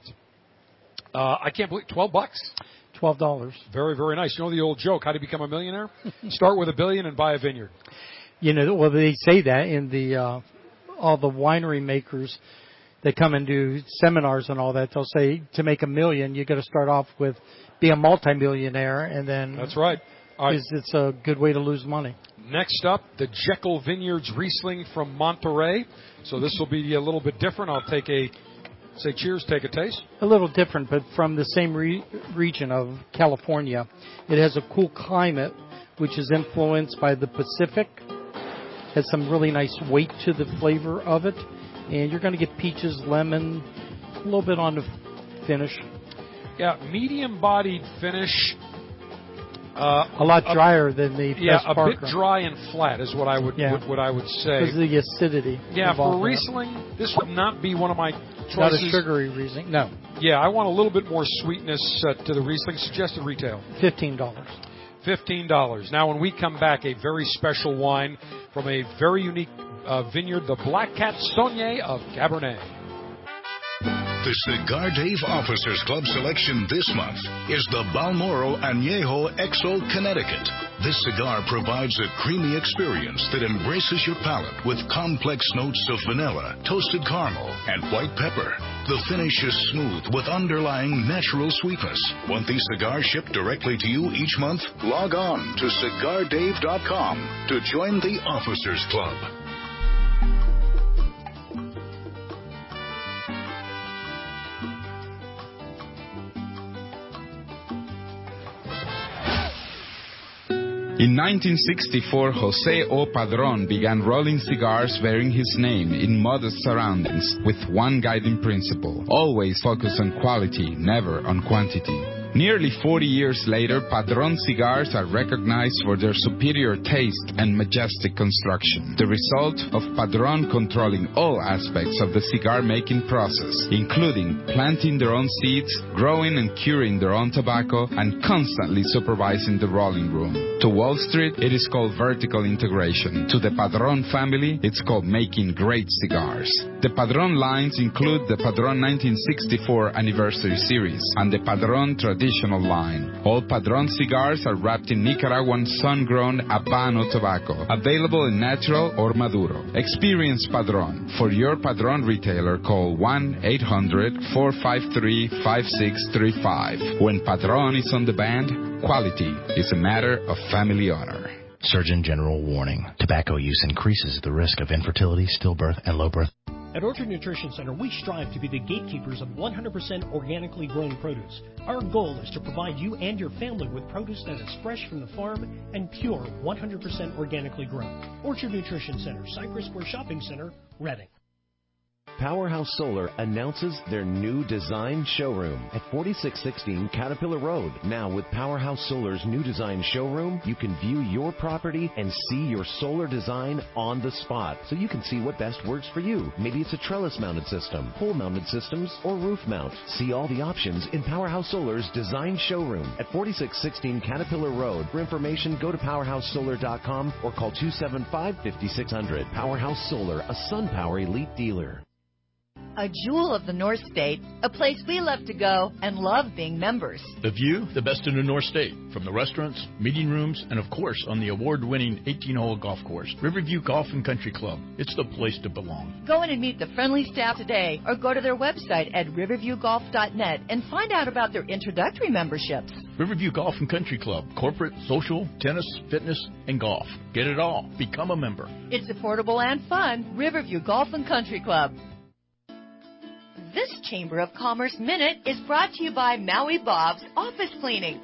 Uh, I can't believe twelve bucks. twelve dollars. Very, very nice. You know the old joke, how to become a millionaire? Start with a billion and buy a vineyard. You know, well, they say that in the uh, all the winery makers that come and do seminars and all that. They'll say to make a million, you got to start off with be a multimillionaire, and then That's right. All right. It's, it's a good way to lose money. Next up, the Jekyll Vineyards Riesling from Monterey. So this will be a little bit different. I'll take a say cheers, take a taste. A little different, but from the same re- region of California. It has a cool climate, which is influenced by the Pacific. Has some really nice weight to the flavor of it, and you're going to get peaches, lemon, a little bit on the finish. Yeah, medium-bodied finish. Uh, a lot drier than the yeah, Fess a Parker. bit dry and flat is what I would Yeah. what, what I would say. Because of the acidity. Yeah, for involved in it. Riesling, this would not be one of my choices. Not a sugary Riesling. No. Yeah, I want a little bit more sweetness uh, to the Riesling. Suggested retail. Fifteen dollars. Fifteen dollars. Now, when we come back, a very special wine from a very unique uh, vineyard, the Black Cat Saunier of Cabernet. The Cigar Dave Officers Club selection this month is the Balmoral Añejo Exo Connecticut. This cigar provides a creamy experience that embraces your palate with complex notes of vanilla, toasted caramel, and white pepper. The finish is smooth with underlying natural sweetness. Want these cigars shipped directly to you each month? Log on to cigar dave dot com to join the Officers Club. In nineteen sixty-four, Jose O. Padron began rolling cigars bearing his name in modest surroundings with one guiding principle: always focus on quality, never on quantity. Nearly forty years later, Padron cigars are recognized for their superior taste and majestic construction, the result of Padron controlling all aspects of the cigar-making process, including planting their own seeds, growing and curing their own tobacco, and constantly supervising the rolling room. To Wall Street, it is called vertical integration. To the Padron family, it's called making great cigars. The Padron lines include the Padron nineteen sixty-four Anniversary Series and the Padron Traditional line. All Padron cigars are wrapped in Nicaraguan sun-grown Habano tobacco, available in natural or Maduro. Experience Padron. For your Padron retailer, call one eight hundred, four five three, five six three five. When Padron is on the band, quality is a matter of family honor. Surgeon General warning. Tobacco use increases the risk of infertility, stillbirth, and low birth. At Orchard Nutrition Center, we strive to be the gatekeepers of one hundred percent organically grown produce. Our goal is to provide you and your family with produce that is fresh from the farm and pure one hundred percent organically grown. Orchard Nutrition Center, Cypress Square Shopping Center, Reading. Powerhouse Solar announces their new design showroom at forty-six sixteen Caterpillar Road. Now with Powerhouse Solar's new design showroom, you can view your property and see your solar design on the spot, so you can see what best works for you. Maybe it's a trellis-mounted system, pole-mounted systems, or roof mount. See all the options in Powerhouse Solar's design showroom at forty-six sixteen Caterpillar Road. For information, go to powerhouse solar dot com or call two seven five, five six zero zero. Powerhouse Solar, a SunPower elite dealer. A jewel of the North State, a place we love to go and love being members. The view, the best in the North State, from the restaurants, meeting rooms, and of course on the award-winning eighteen-hole golf course, Riverview Golf and Country Club. It's the place to belong. Go in and meet the friendly staff today or go to their website at riverview golf dot net and find out about their introductory memberships. Riverview Golf and Country Club, corporate, social, tennis, fitness, and golf. Get it all. Become a member. It's affordable and fun. Riverview Golf and Country Club. This Chamber of Commerce Minute is brought to you by Maui Bob's Office Cleaning.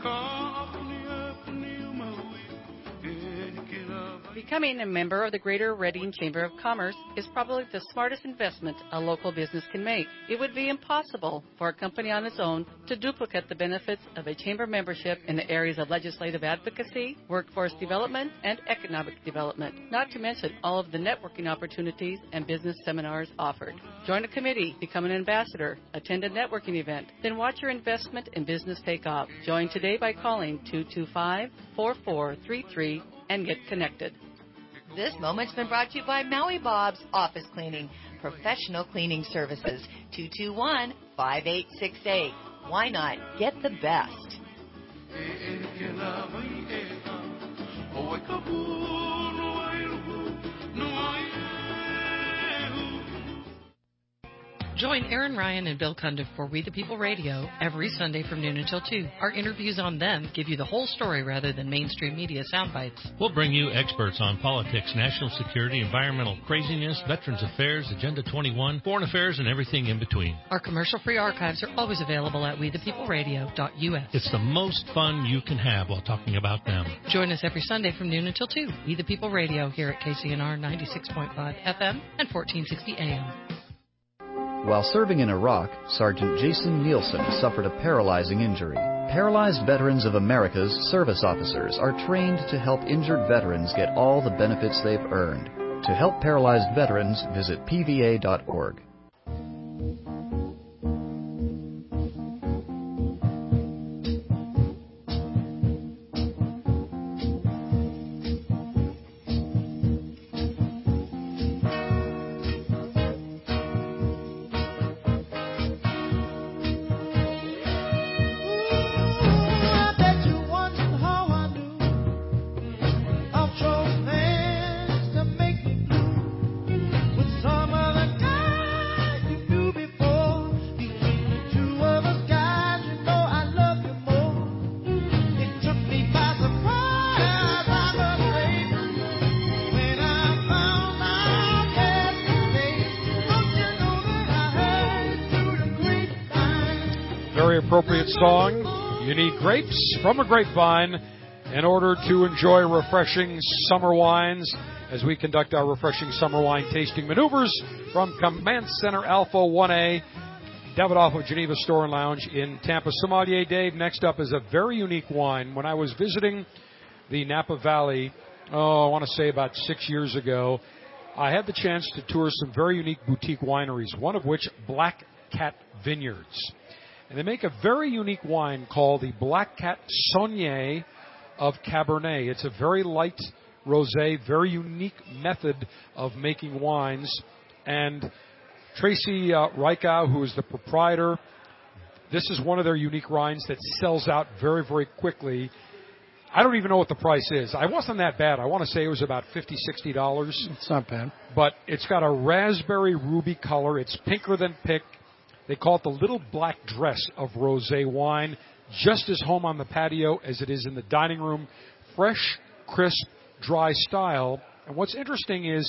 Becoming a member of the Greater Reading Chamber of Commerce is probably the smartest investment a local business can make. It would be impossible for a company on its own to duplicate the benefits of a chamber membership in the areas of legislative advocacy, workforce development, and economic development, not to mention all of the networking opportunities and business seminars offered. Join a committee, become an ambassador, attend a networking event, then watch your investment in business take off. Join today by calling two two five, four four three three and get connected. This moment's been brought to you by Maui Bob's Office Cleaning, professional cleaning services, two two one, five eight six eight. Why not get the best? Join Aaron Ryan and Bill Cundiff for We the People Radio every Sunday from noon until two. Our interviews on them give you the whole story rather than mainstream media sound bites. We'll bring you experts on politics, national security, environmental craziness, Veterans Affairs, Agenda twenty-one, foreign affairs, and everything in between. Our commercial-free archives are always available at we the people radio dot U S. It's the most fun you can have while talking about them. Join us every Sunday from noon until two. We the People Radio here at K C N R ninety-six point five F M and fourteen sixty A M. While serving in Iraq, Sergeant Jason Nielsen suffered a paralyzing injury. Paralyzed Veterans of America's service officers are trained to help injured veterans get all the benefits they've earned. To help paralyzed veterans, visit P V A dot org. Very appropriate song. You need grapes from a grapevine in order to enjoy refreshing summer wines as we conduct our refreshing summer wine tasting maneuvers from Command Center Alpha one A, Davidoff Geneva Store and Lounge in Tampa. Sommelier Dave, next up is a very unique wine. When I was visiting the Napa Valley, oh, I want to say about six years ago, I had the chance to tour some very unique boutique wineries, one of which Black Cat Vineyards. And they make a very unique wine called the Black Cat Saunier of Cabernet. It's a very light rosé, very unique method of making wines. And Tracy uh, Reichow, who is the proprietor, this is one of their unique wines that sells out very, very quickly. I don't even know what the price is. I wasn't that bad. I want to say it was about fifty dollars, sixty dollars. It's not bad. But it's got a raspberry ruby color. It's pinker than pick. They call it the little black dress of rosé wine. Just as home on the patio as it is in the dining room. Fresh, crisp, dry style. And what's interesting is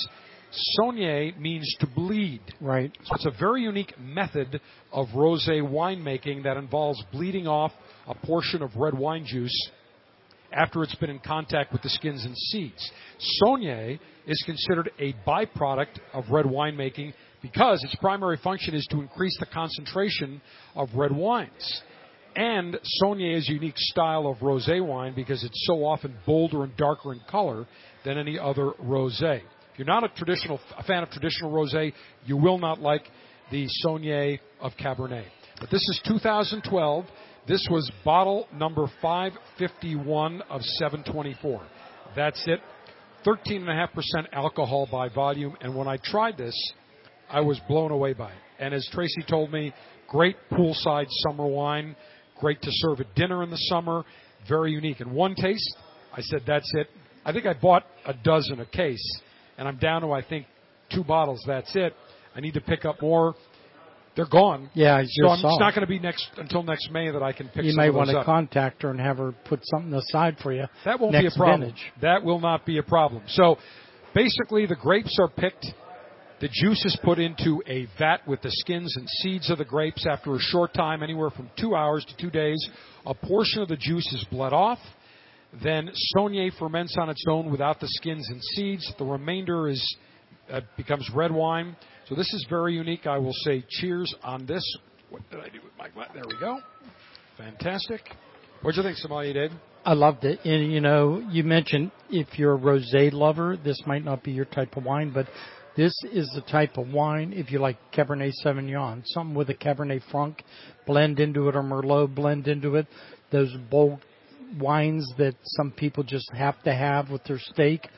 Saunier means to bleed. Right. So it's a very unique method of rosé winemaking that involves bleeding off a portion of red wine juice after it's been in contact with the skins and seeds. Saunier is considered a byproduct of red winemaking because its primary function is to increase the concentration of red wines. And Saunier is a unique style of rosé wine because it's so often bolder and darker in color than any other rosé. If you're not a traditional a fan of traditional rosé, you will not like the Saunier of Cabernet. But this is two thousand twelve. This was bottle number five fifty-one of seven twenty-four. That's it. thirteen point five percent alcohol by volume. And when I tried this, I was blown away by it. And as Tracy told me, great poolside summer wine. Great to serve at dinner in the summer. Very unique. In one taste, I said, that's it. I think I bought a dozen a case. And I'm down to, I think, two bottles. That's it. I need to pick up more. They're gone. Yeah, I so just I'm, saw it's not it. going to be next until next May that I can pick You some may of those want to up. contact her and have her put something aside for you. That won't next be a problem. Vintage. That will not be a problem. So basically the grapes are picked. The juice is put into a vat with the skins and seeds of the grapes. After a short time, anywhere from two hours to two days, a portion of the juice is bled off. Then Saunier ferments on its own without the skins and seeds. The remainder is uh, becomes red wine. So this is very unique. I will say cheers on this. What did I do with my glass? There we go. Fantastic. What do you think, Sommelier Dave? I loved it. And, you know, you mentioned if you're a rosé lover, this might not be your type of wine, but this is the type of wine, if you like Cabernet Sauvignon, something with a Cabernet Franc, blend into it, or Merlot, blend into it. Those bold wines that some people just have to have with their steak.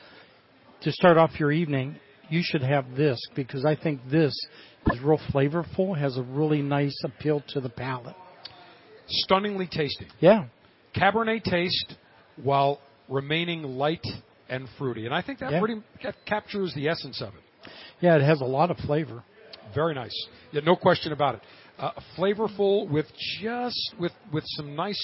To start off your evening, you should have this, because I think this is real flavorful, has a really nice appeal to the palate. Stunningly tasty. Yeah. Cabernet taste while remaining light and fruity. And I think that Yeah. pretty that captures the essence of it. Yeah, it has a lot of flavor. Very nice. Yeah, no question about it. Uh, flavorful with just with with some nice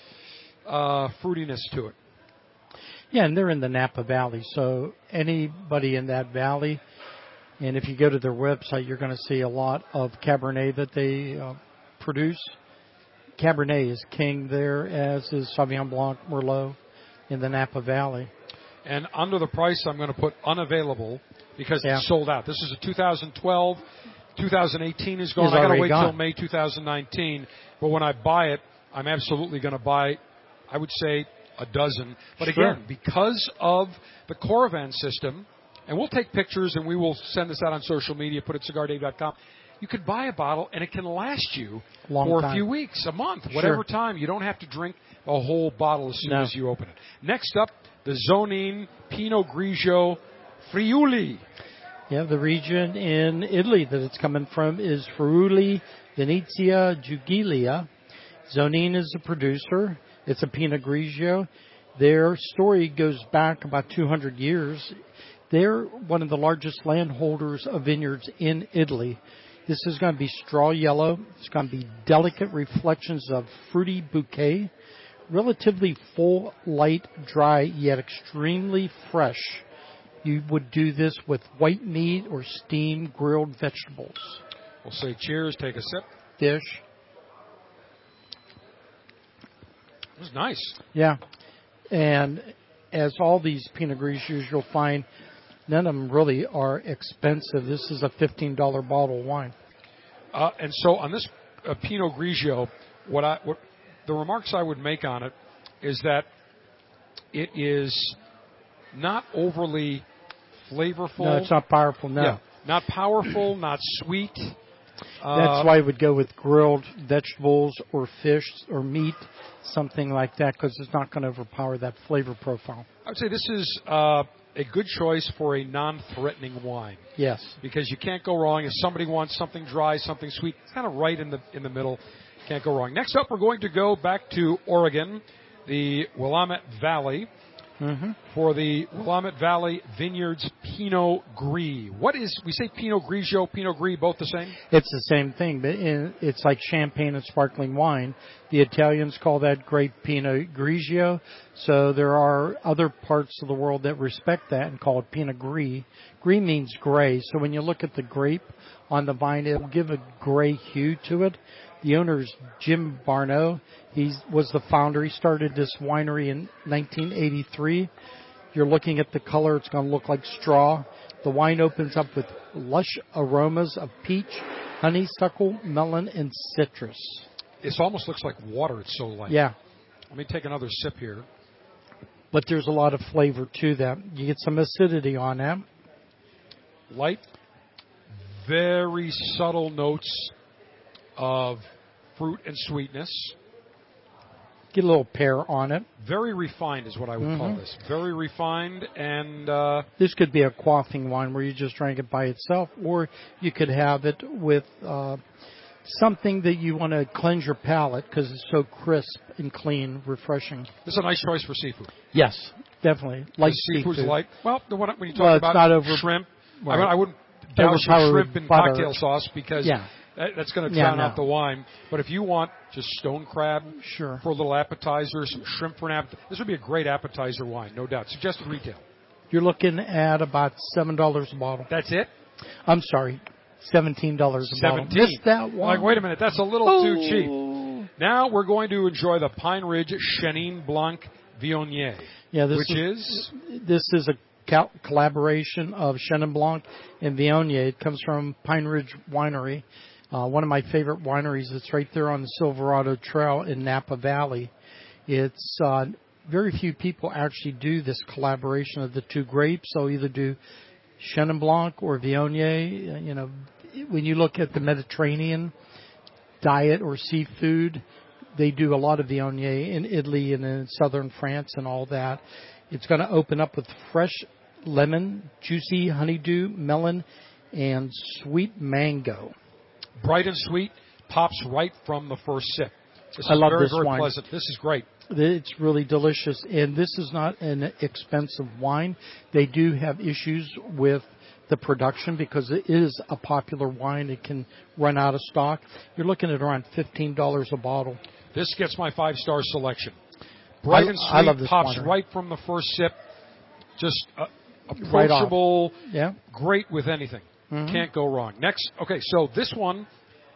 uh, fruitiness to it. Yeah, and they're in the Napa Valley, so anybody in that valley, and if you go to their website, you're going to see a lot of Cabernet that they uh, produce. Cabernet is king there, as is Sauvignon Blanc, Merlot in the Napa Valley. And under the price, I'm going to put unavailable because Yeah. it's sold out. This is a two thousand twelve. two thousand eighteen is gone. It's I got to already wait gone. till May two thousand nineteen. But when I buy it, I'm absolutely going to buy, I would say, a dozen. But Sure. again, because of the Coravan system, and we'll take pictures and we will send this out on social media, put it at cigar dave dot com. You could buy a bottle and it can last you Long for time. a few weeks, a month, whatever Sure. time. You don't have to drink a whole bottle as soon No. as you open it. Next up, the Zonin Pinot Grigio Friuli. Yeah, the region in Italy that it's coming from is Friuli, Venezia, Giulia. Zonin is the producer. It's a Pinot Grigio. Their story goes back about two hundred years. They're one of the largest landholders of vineyards in Italy. This is going to be straw yellow. It's going to be delicate reflections of fruity bouquet. Relatively full, light, dry, yet extremely fresh. You would do this with white meat or steamed grilled vegetables. We'll say cheers, take a sip. Dish. It was nice. Yeah. And as all these Pinot Grigios, you'll find none of them really are expensive. This is a fifteen dollars bottle of wine. Uh, and so on this uh, Pinot Grigio, what I what the remarks I would make on it is that it is not overly flavorful. No, it's not powerful, no. Yeah, not powerful, not sweet. Uh, That's why I would go with grilled vegetables or fish or meat, something like that, because it's not going to overpower that flavor profile. I would say this is uh, a good choice for a non-threatening wine. Yes. Because you can't go wrong. If somebody wants something dry, something sweet, it's kind of right in the in the middle. Can't go wrong. Next up, we're going to go back to Oregon, the Willamette Valley, mm-hmm. for the Willamette Valley Vineyards Pinot Gris. What is, we say Pinot Grigio, Pinot Gris, both the same? It's the same thing, but in, it's like champagne and sparkling wine. The Italians call that grape Pinot Grigio, so there are other parts of the world that respect that and call it Pinot Gris. Gris means gray, so when you look at the grape on the vine, it will give a gray hue to it. The owner is Jim Barneau. He was the founder. He started this winery in nineteen eighty-three. You're looking at the color. It's going to look like straw. The wine opens up with lush aromas of peach, honeysuckle, melon, and citrus. It almost looks like water. It's so light. Yeah. Let me take another sip here. But there's a lot of flavor to that. You get some acidity on that. Light, very subtle notes of fruit and sweetness. Get a little pear on it. Very refined is what I would mm-hmm. call this. Very refined, and uh, this could be a quaffing wine where you just drank it by itself, or you could have it with uh, something that you want to cleanse your palate because it's so crisp and clean, refreshing. This is a nice choice for seafood. Yes, definitely. Light seafood's seafood. light. Well, when, when you talk well, about not over, shrimp, right. I, mean, I wouldn't douse your shrimp in butter. cocktail sauce because yeah. that, that's going to drown yeah, no. out the wine. But if you want just stone crab sure. for a little appetizer, some shrimp for an appetizer, this would be a great appetizer wine, no doubt. Suggested retail. You're looking at about seven dollars a bottle. That's it? I'm sorry, seventeen dollars a seventeen bottle. Missed that one. Like, wait a minute, that's a little oh. too cheap. Now we're going to enjoy the Pine Ridge Chenin Blanc Viognier, yeah, this which is, is... This is a cal- collaboration of Chenin Blanc and Viognier. It comes from Pine Ridge Winery, uh, one of my favorite wineries. It's right there on the Silverado Trail in Napa Valley. It's uh, very few people actually do this collaboration of the two grapes. They'll either do Chenin Blanc or Viognier. You know, when you look at the Mediterranean diet or seafood, they do a lot of Viognier in Italy and in southern France and all that. It's going to open up with fresh lemon, juicy honeydew, melon, and sweet mango. Bright and sweet, pops right from the first sip. This is I love very, this very wine. pleasant. This is great. It's really delicious, and this is not an expensive wine. They do have issues with the production because it is a popular wine. It can run out of stock. You're looking at around fifteen dollars a bottle. This gets my five-star selection. Bright I, and sweet, I love this pops wine. right from the first sip. Just uh, approachable, right yeah. great with anything. Mm-hmm. Can't go wrong. Next, okay, so this one,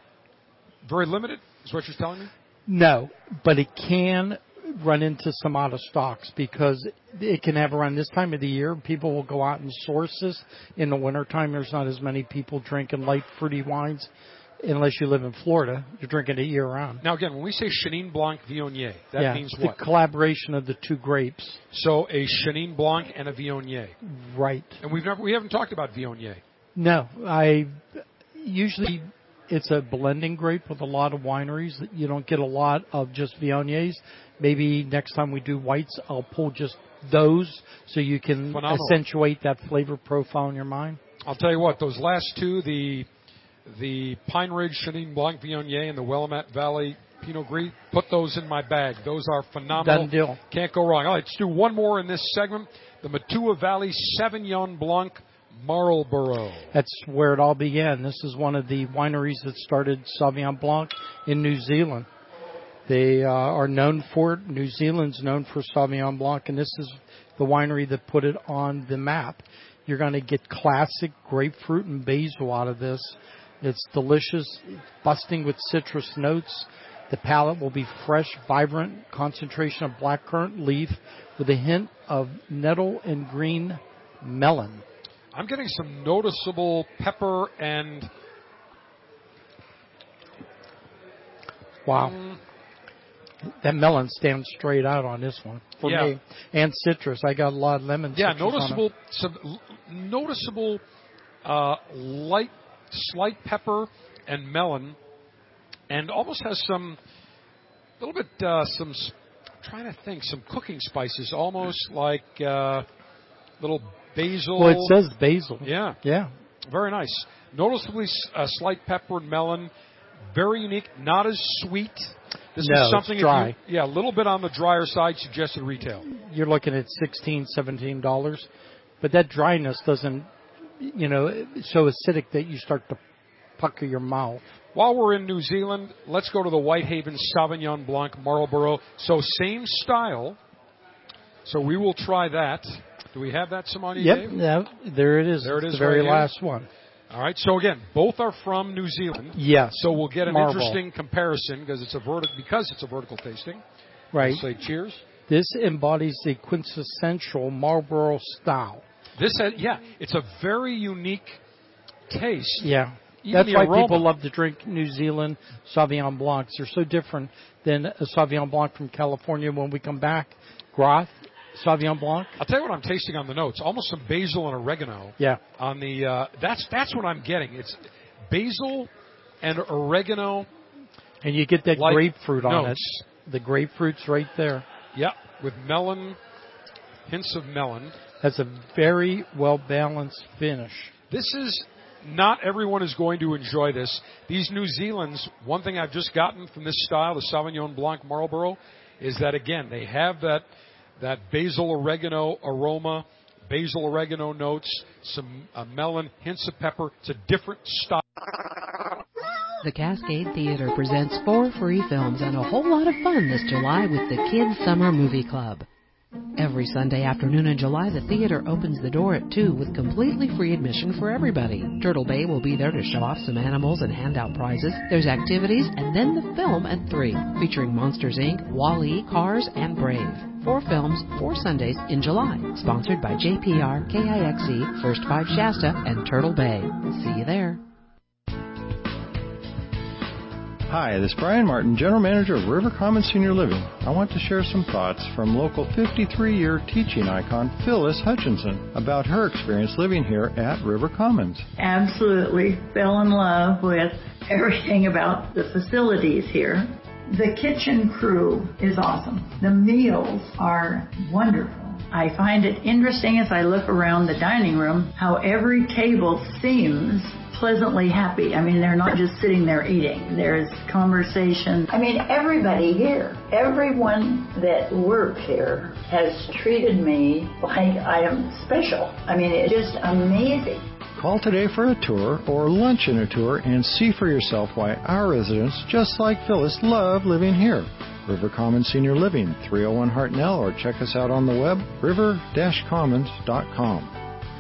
very limited, is what you're telling me? No, but it can run into some out of stocks because it can have around this time of the year. People will go out and source this. In the wintertime, there's not as many people drinking light fruity wines unless you live in Florida. You're drinking it year-round. Now, again, when we say Chenin Blanc Viognier, that yeah, means the what? The collaboration of the two grapes. So a Chenin Blanc and a Viognier. Right. And we've never we haven't talked about Viognier. No, I usually it's a blending grape with a lot of wineries. You don't get a lot of just Viogniers. Maybe next time we do whites, I'll pull just those so you can Phenomenal. accentuate that flavor profile in your mind. I'll tell you what, those last two, the the Pine Ridge Chenin Blanc Viognier and the Willamette Valley Pinot Gris, put those in my bag. Those are phenomenal. Done deal. Can't go wrong. All right, let's do one more in this segment. The Matua Valley Sauvignon Blanc Marlborough. That's where it all began. This is one of the wineries that started Sauvignon Blanc in New Zealand. They uh, are known for it. New Zealand's known for Sauvignon Blanc, and this is the winery that put it on the map. You're going to get classic grapefruit and basil out of this. It's delicious, busting with citrus notes. The palate will be fresh, vibrant concentration of blackcurrant leaf with a hint of nettle and green melon. I'm getting some noticeable pepper and... Wow. Mm. That melon stands straight out on this one for yeah. me. And citrus. I got a lot of lemon yeah, citrus noticeable, on it. some noticeable uh, light, slight pepper and melon, and almost has some, a little bit, uh, some, I'm trying to think, some cooking spices, almost like uh, little basil. Well, it says basil. Yeah. Yeah. Very nice. Noticeably uh, slight pepper and melon. Very unique. Not as sweet. This no, is something it's dry. If you, yeah, a little bit on the drier side, suggested retail. You're looking at sixteen dollars, seventeen dollars. But that dryness doesn't, you know, so acidic that you start to pucker your mouth. While we're in New Zealand, let's go to the Whitehaven Sauvignon Blanc Marlborough. So same style. So we will try that. Do we have that, Simone? Yep. Dave? Yeah, there it is. There it is. The very right last one. All right. So again, both are from New Zealand. Yes. So we'll get an Marble. interesting comparison because it's a verti- because it's a vertical tasting. Right. We'll say cheers. This embodies the quintessential Marlborough style. This, has, yeah, it's a very unique taste. Yeah. Even That's why aroma. people love to drink New Zealand Sauvignon Blancs. They're so different than a Sauvignon Blanc from California. When we come back, Groth Sauvignon Blanc. I'll tell you what I'm tasting on the notes. Almost some basil and oregano. Yeah. On the uh, that's that's what I'm getting. It's basil and oregano. And you get that like grapefruit on notes. it. The grapefruit's right there. Yep, with melon, hints of melon. That's a very well-balanced finish. This is, not everyone is going to enjoy this. These New Zealands, one thing I've just gotten from this style, the Sauvignon Blanc Marlborough, is that, again, they have that that basil oregano aroma, basil oregano notes, some uh, melon, hints of pepper. It's a different style. The Cascade Theater presents four free films and a whole lot of fun this July with the Kids Summer Movie Club. Every Sunday afternoon in July, the theater opens the door at two with completely free admission for everybody. Turtle Bay will be there to show off some animals and hand out prizes. There's activities and then the film at three, featuring Monsters, Incorporated, Wall-E, Cars, and Brave. Four films, four Sundays in July. Sponsored by J P R, K I X E, First Five Shasta, and Turtle Bay. See you there. Hi, this is Brian Martin, General Manager of River Commons Senior Living. I want to share some thoughts from local fifty-three-year teaching icon Phyllis Hutchinson about her experience living here at River Commons. Absolutely fell in love with everything about the facilities here. The kitchen crew is awesome. The meals are wonderful. I find it interesting as I look around the dining room how every table seems pleasantly happy. I mean, they're not just sitting there eating. There's conversation. I mean, everybody here, everyone that works here has treated me like I am special. I mean, it's just amazing. Call today for a tour or lunch in a tour and see for yourself why our residents, just like Phyllis, love living here. River Commons Senior Living, three oh one Hartnell, or check us out on the web, river dash commons dot com.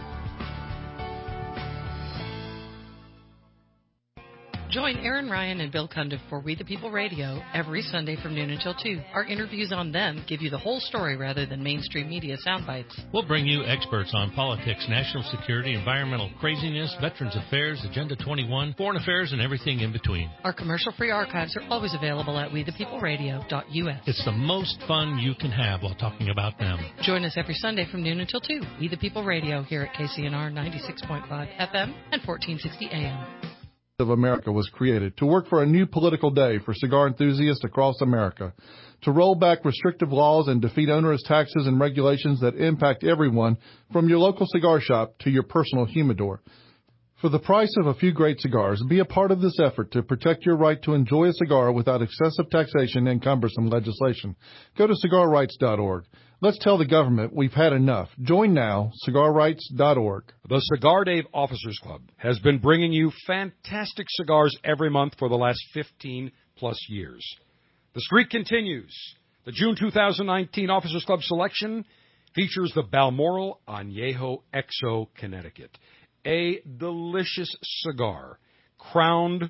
Join Aaron Ryan and Bill Cundiff for We the People Radio every Sunday from noon until two. Our interviews on them give you the whole story rather than mainstream media sound bites. We'll bring you experts on politics, national security, environmental craziness, veterans affairs, Agenda twenty-one, foreign affairs, and everything in between. Our commercial-free archives are always available at we the people radio dot U S. It's the most fun you can have while talking about them. Join us every Sunday from noon until two. We the People Radio here at K C N R ninety-six point five F M and fourteen sixty A M. Of America was created to work for a new political day for cigar enthusiasts across America, to roll back restrictive laws and defeat onerous taxes and regulations that impact everyone from your local cigar shop to your personal humidor. For the price of a few great cigars, be a part of this effort to protect your right to enjoy a cigar without excessive taxation and cumbersome legislation. Go to cigar rights dot org. Let's tell the government we've had enough. Join now, cigar rights dot org. The Cigar Dave Officers Club has been bringing you fantastic cigars every month for the last fifteen plus years. The streak continues. The June two thousand nineteen Officers Club selection features the Balmoral Añejo X O Connecticut, a delicious cigar crowned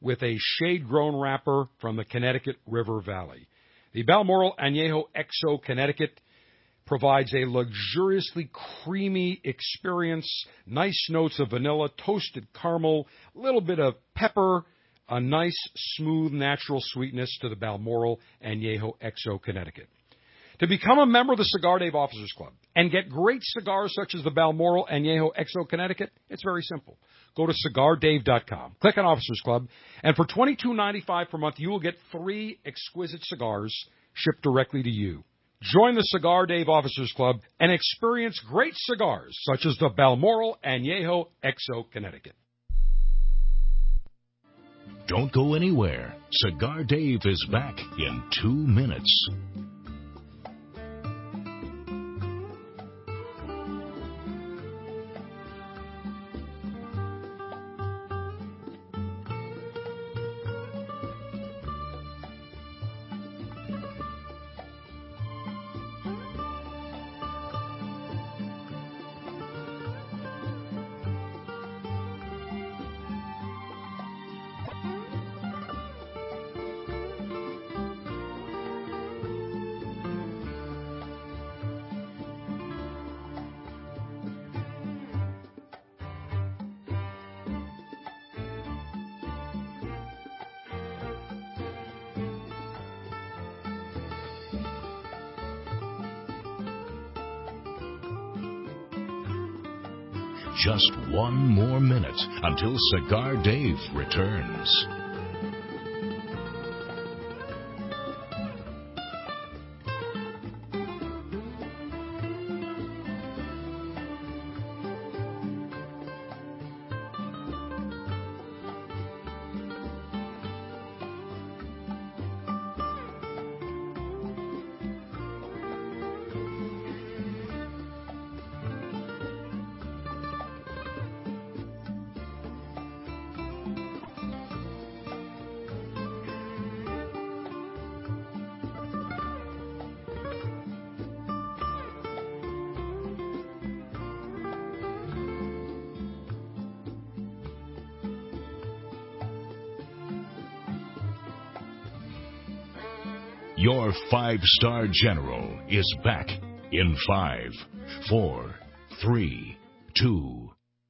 with a shade-grown wrapper from the Connecticut River Valley. The Balmoral Añejo X O Connecticut provides a luxuriously creamy experience, nice notes of vanilla, toasted caramel, a little bit of pepper, a nice, smooth, natural sweetness to the Balmoral Añejo X O Connecticut. To become a member of the Cigar Dave Officers Club and get great cigars such as the Balmoral Añejo X O Connecticut, it's very simple. Go to cigar dave dot com, click on Officers Club, and for twenty-two ninety-five per month, you will get three exquisite cigars shipped directly to you. Join the Cigar Dave Officers Club and experience great cigars such as the Balmoral Añejo X O Connecticut. Don't go anywhere. Cigar Dave is back in two minutes. Just one more minute until Cigar Dave returns. Your five-star general is back in five, four, three, two.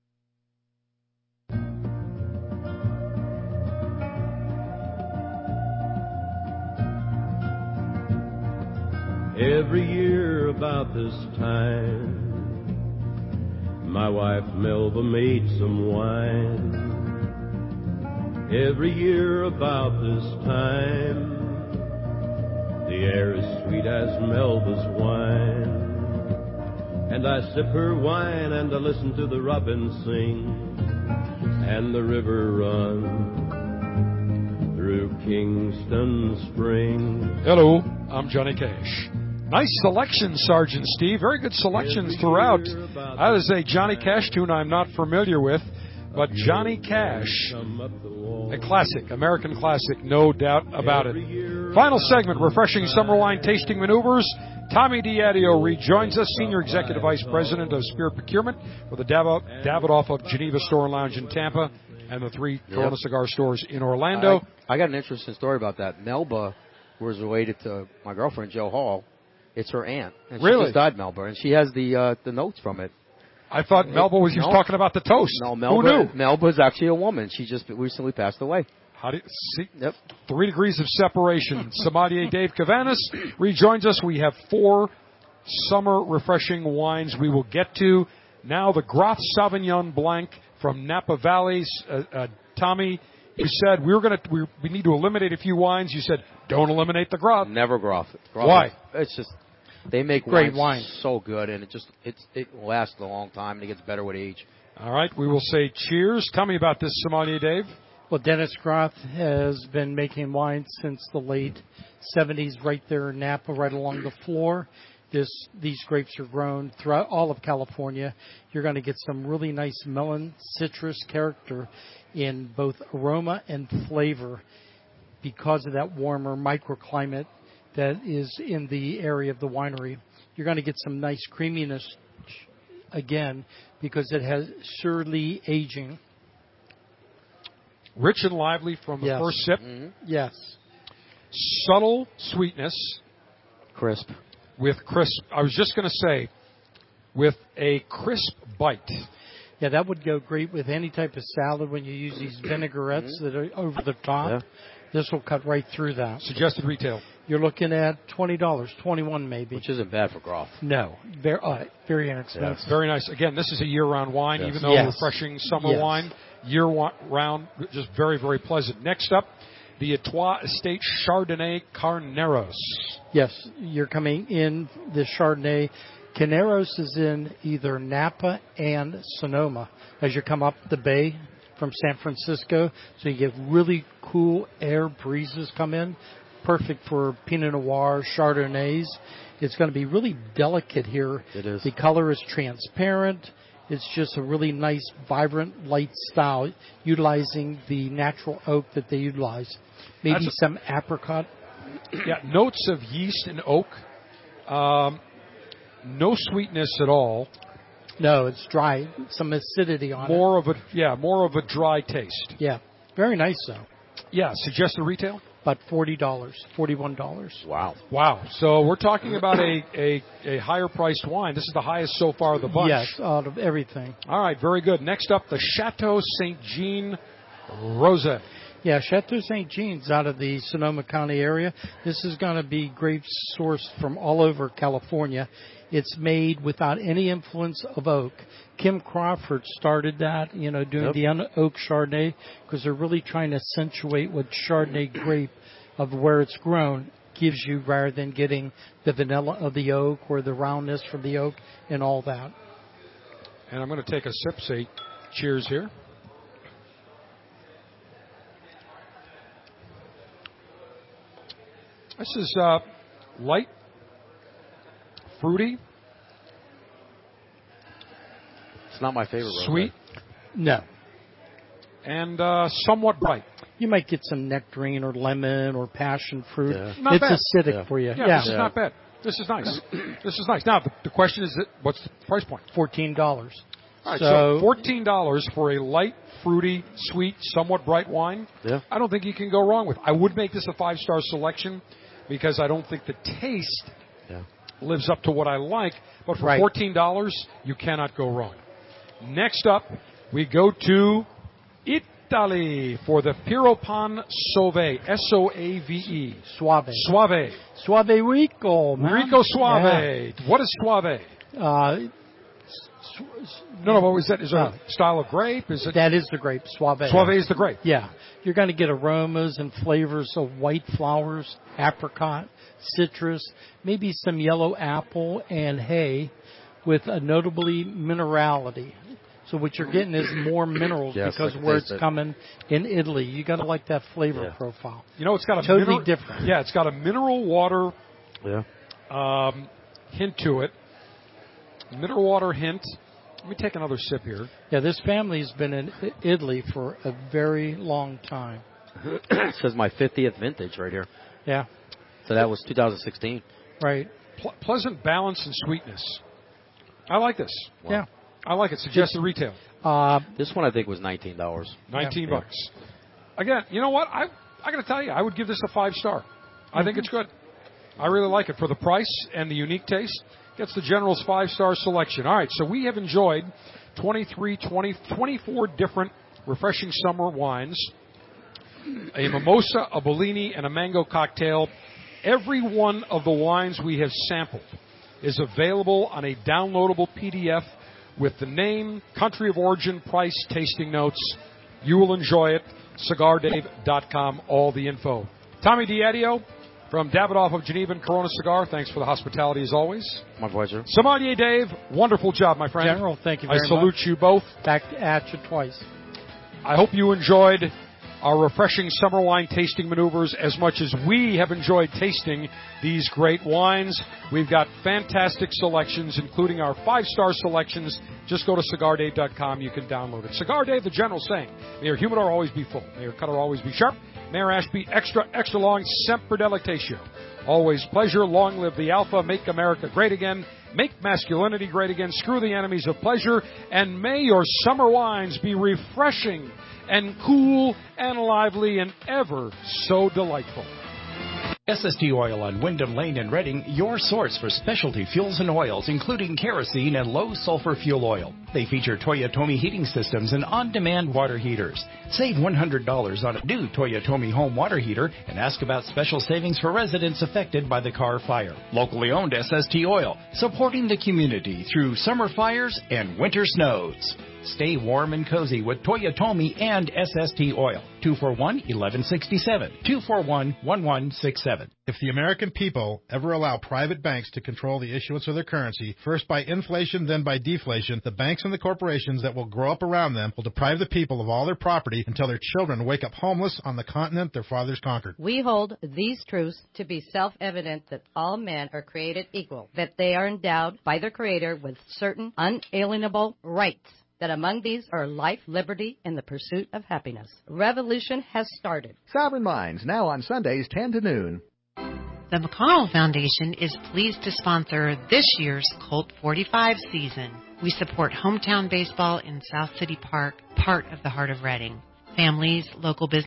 Every year about this time, my wife Melba made some wine. Every year about this time, the air is sweet as Melba's wine. And I sip her wine and I listen to the robins sing, and the river run through Kingston Spring. Hello, I'm Johnny Cash. Nice selection, Sergeant Steve. Very good selections throughout. That is a Johnny Cash tune I'm not familiar with, but Johnny Cash, a classic, American classic, no doubt about it. Final segment, refreshing summer wine tasting maneuvers. Tommy Diadio rejoins us, Senior Executive Vice President of Spirit Procurement for the Davidoff of Geneva Store and Lounge in Tampa and the three yep. Corona Cigar stores in Orlando. I, I got an interesting story about that. Melba was related to my girlfriend, Jo Hall. It's her aunt. And she really? just died, Melba, and she has the uh, the notes from it. I thought it, Melba was, no, was talking about the toast. No, Melba, Who knew? Melba's actually a woman. She just recently passed away. How do you see? Yep. Three degrees of separation. Sommelier Dave Cavanis rejoins us. We have four summer refreshing wines we will get to. Now the Groth Sauvignon Blanc from Napa Valley. Uh, uh, Tommy, you said we were going to we, we need to eliminate a few wines. You said don't eliminate the Groth. Never Groth. Groth Why? Is, it's just they make great wine wine so good, and it just it's it lasts a long time, and it gets better with age. All right, we will say cheers. Tell me about this, Sommelier Dave. Well, Dennis Groth has been making wine since the late seventies right there in Napa, right along the floor. This, these grapes are grown throughout all of California. You're going to get some really nice melon citrus character in both aroma and flavor because of that warmer microclimate that is in the area of the winery. You're going to get some nice creaminess again because it has surely aging. Rich and lively from the Yes. first sip. Mm-hmm. Yes. Subtle sweetness. Crisp. With crisp. I was just going to say, with a crisp bite. Yeah, that would go great with any type of salad when you use these vinaigrettes that are over the top. Yeah. This will cut right through that. Suggested retail. You're looking at twenty dollars, twenty-one maybe. Which isn't bad for Groff. No, very, uh, very inexpensive. Very nice. Again, this is a year-round wine, Yes. even though Yes. refreshing summer Yes. wine. Year-round, just very, very pleasant. Next up, the Etoile Estate Chardonnay Carneros. Yes, you're coming in the Chardonnay. Carneros is in either Napa and Sonoma as you come up the bay from San Francisco. So you get really cool air breezes come in. Perfect for Pinot Noir, Chardonnays. It's going to be really delicate here. It is. The color is transparent. It's just a really nice, vibrant, light style, utilizing the natural oak that they utilize. Maybe That's- some apricot. Yeah, notes of yeast and oak. Um, no sweetness at all. No, it's dry. Some acidity on More of a yeah, more of a dry taste. it. Yeah, very nice though. Yeah, suggested retail. About forty dollars, forty-one dollars. Wow. Wow. So we're talking about a, a, a higher priced wine. This is the highest so far of the bunch. Yes, out of everything. All right, very good. Next up, the Chateau Saint Jean Rosé. Yeah, Chateau Saint Jean's out of the Sonoma County area. This is going to be grapes sourced from all over California. It's made without any influence of oak. Kim Crawford started that, you know, doing Yep. the un-oak Chardonnay because they're really trying to accentuate what Chardonnay grape of where it's grown gives you rather than getting the vanilla of the oak or the roundness from the oak and all that. And I'm going to take a sip, say cheers here. This is uh, light, fruity, It's not my favorite. sweet, No. and uh, somewhat bright. You might get some nectarine or lemon or passion fruit. Yeah. Not it's bad. acidic Yeah. for you. Yeah, Yeah, this is not bad. This is nice. This is nice. Now, the, the question is, that, what's the price point? fourteen dollars. All right, so, so fourteen dollars for a light, fruity, sweet, somewhat bright wine. Yeah. I don't think you can go wrong with. I would make this a five-star selection because I don't think the taste Yeah. lives up to what I like. But for Right. fourteen dollars, you cannot go wrong. Next up, we go to Italy for the Piropan Sauve, S O A V E. Suave. Suave. Suave Rico, man. Rico Suave. What is Suave? Yeah. Uh, No, no, what was that? Is there Oh. a style of grape? Is it that is the grape, Suave. Suave is the grape? Yeah. You're going to get aromas and flavors of white flowers, apricot, citrus, maybe some yellow apple and hay with a notably minerality. So what you're getting is more minerals Yes, because I can where taste it's it. coming in Italy. You got to like that flavor Yeah. profile. You know, it's got a Totally mineral, different. Yeah, it's got a mineral water Yeah. um, hint to it. Mineral water hint. Let me take another sip here. Yeah, this family's been in I- Italy for a very long time. It says my fiftieth vintage right here. Yeah, So that was two thousand sixteen. right. Ple- pleasant balance and sweetness. I like this. Yeah. I like it. Suggested retail. Uh, This one I think was nineteen dollars. nineteen Yeah. bucks. Again, you know what? I I got to tell you, I would give this a five star. I think it's good. I really like it for the price and the unique taste. Gets the General's five star selection. All right, so we have enjoyed twenty-three, twenty, twenty-four different refreshing summer wines, a mimosa, a Bellini, and a mango cocktail. Every one of the wines we have sampled is available on a downloadable P D F with the name, country of origin, price, tasting notes. You will enjoy it. cigar dave dot com, all the info. Tommy Diadio from Davidoff of Geneva and Corona Cigar, thanks for the hospitality as always. My pleasure. Sommelier Dave, wonderful job, my friend. General, thank you very I salute much. you both. Back at you twice. I hope you enjoyed our refreshing summer wine tasting maneuvers as much as we have enjoyed tasting these great wines. We've got fantastic selections, including our five-star selections. Just go to cigar dave dot com. You can download it. Cigar Dave, the General, saying, may your humidor always be full. May your cutter always be sharp. Mayor Ashby, extra, extra long, Semper Delectatio. Always pleasure. Long live the Alpha. Make America great again. Make masculinity great again. Screw the enemies of pleasure. And may your summer wines be refreshing and cool and lively and ever so delightful. S S T Oil on Wyndham Lane in Reading, your source for specialty fuels and oils, including kerosene and low-sulfur fuel oil. They feature Toyotomi heating systems and on-demand water heaters. Save one hundred dollars on a new Toyotomi home water heater and ask about special savings for residents affected by the Carr fire. Locally owned S S T Oil, supporting the community through summer fires and winter snows. Stay warm and cozy with Toyotomi and S S T Oil. two four one, one one six seven. two four one, one one six seven. If the American people ever allow private banks to control the issuance of their currency, first by inflation, then by deflation, the banks and the corporations that will grow up around them will deprive the people of all their property until their children wake up homeless on the continent their fathers conquered. We hold these truths to be self-evident that all men are created equal, that they are endowed by their Creator with certain unalienable rights, that among these are life, liberty, and the pursuit of happiness. Revolution has started. Sovereign Minds, now on Sundays, ten to noon. The McConnell Foundation is pleased to sponsor this year's Colt forty-five season. We support hometown baseball in South City Park, part of the heart of Reading. Families, local businesses,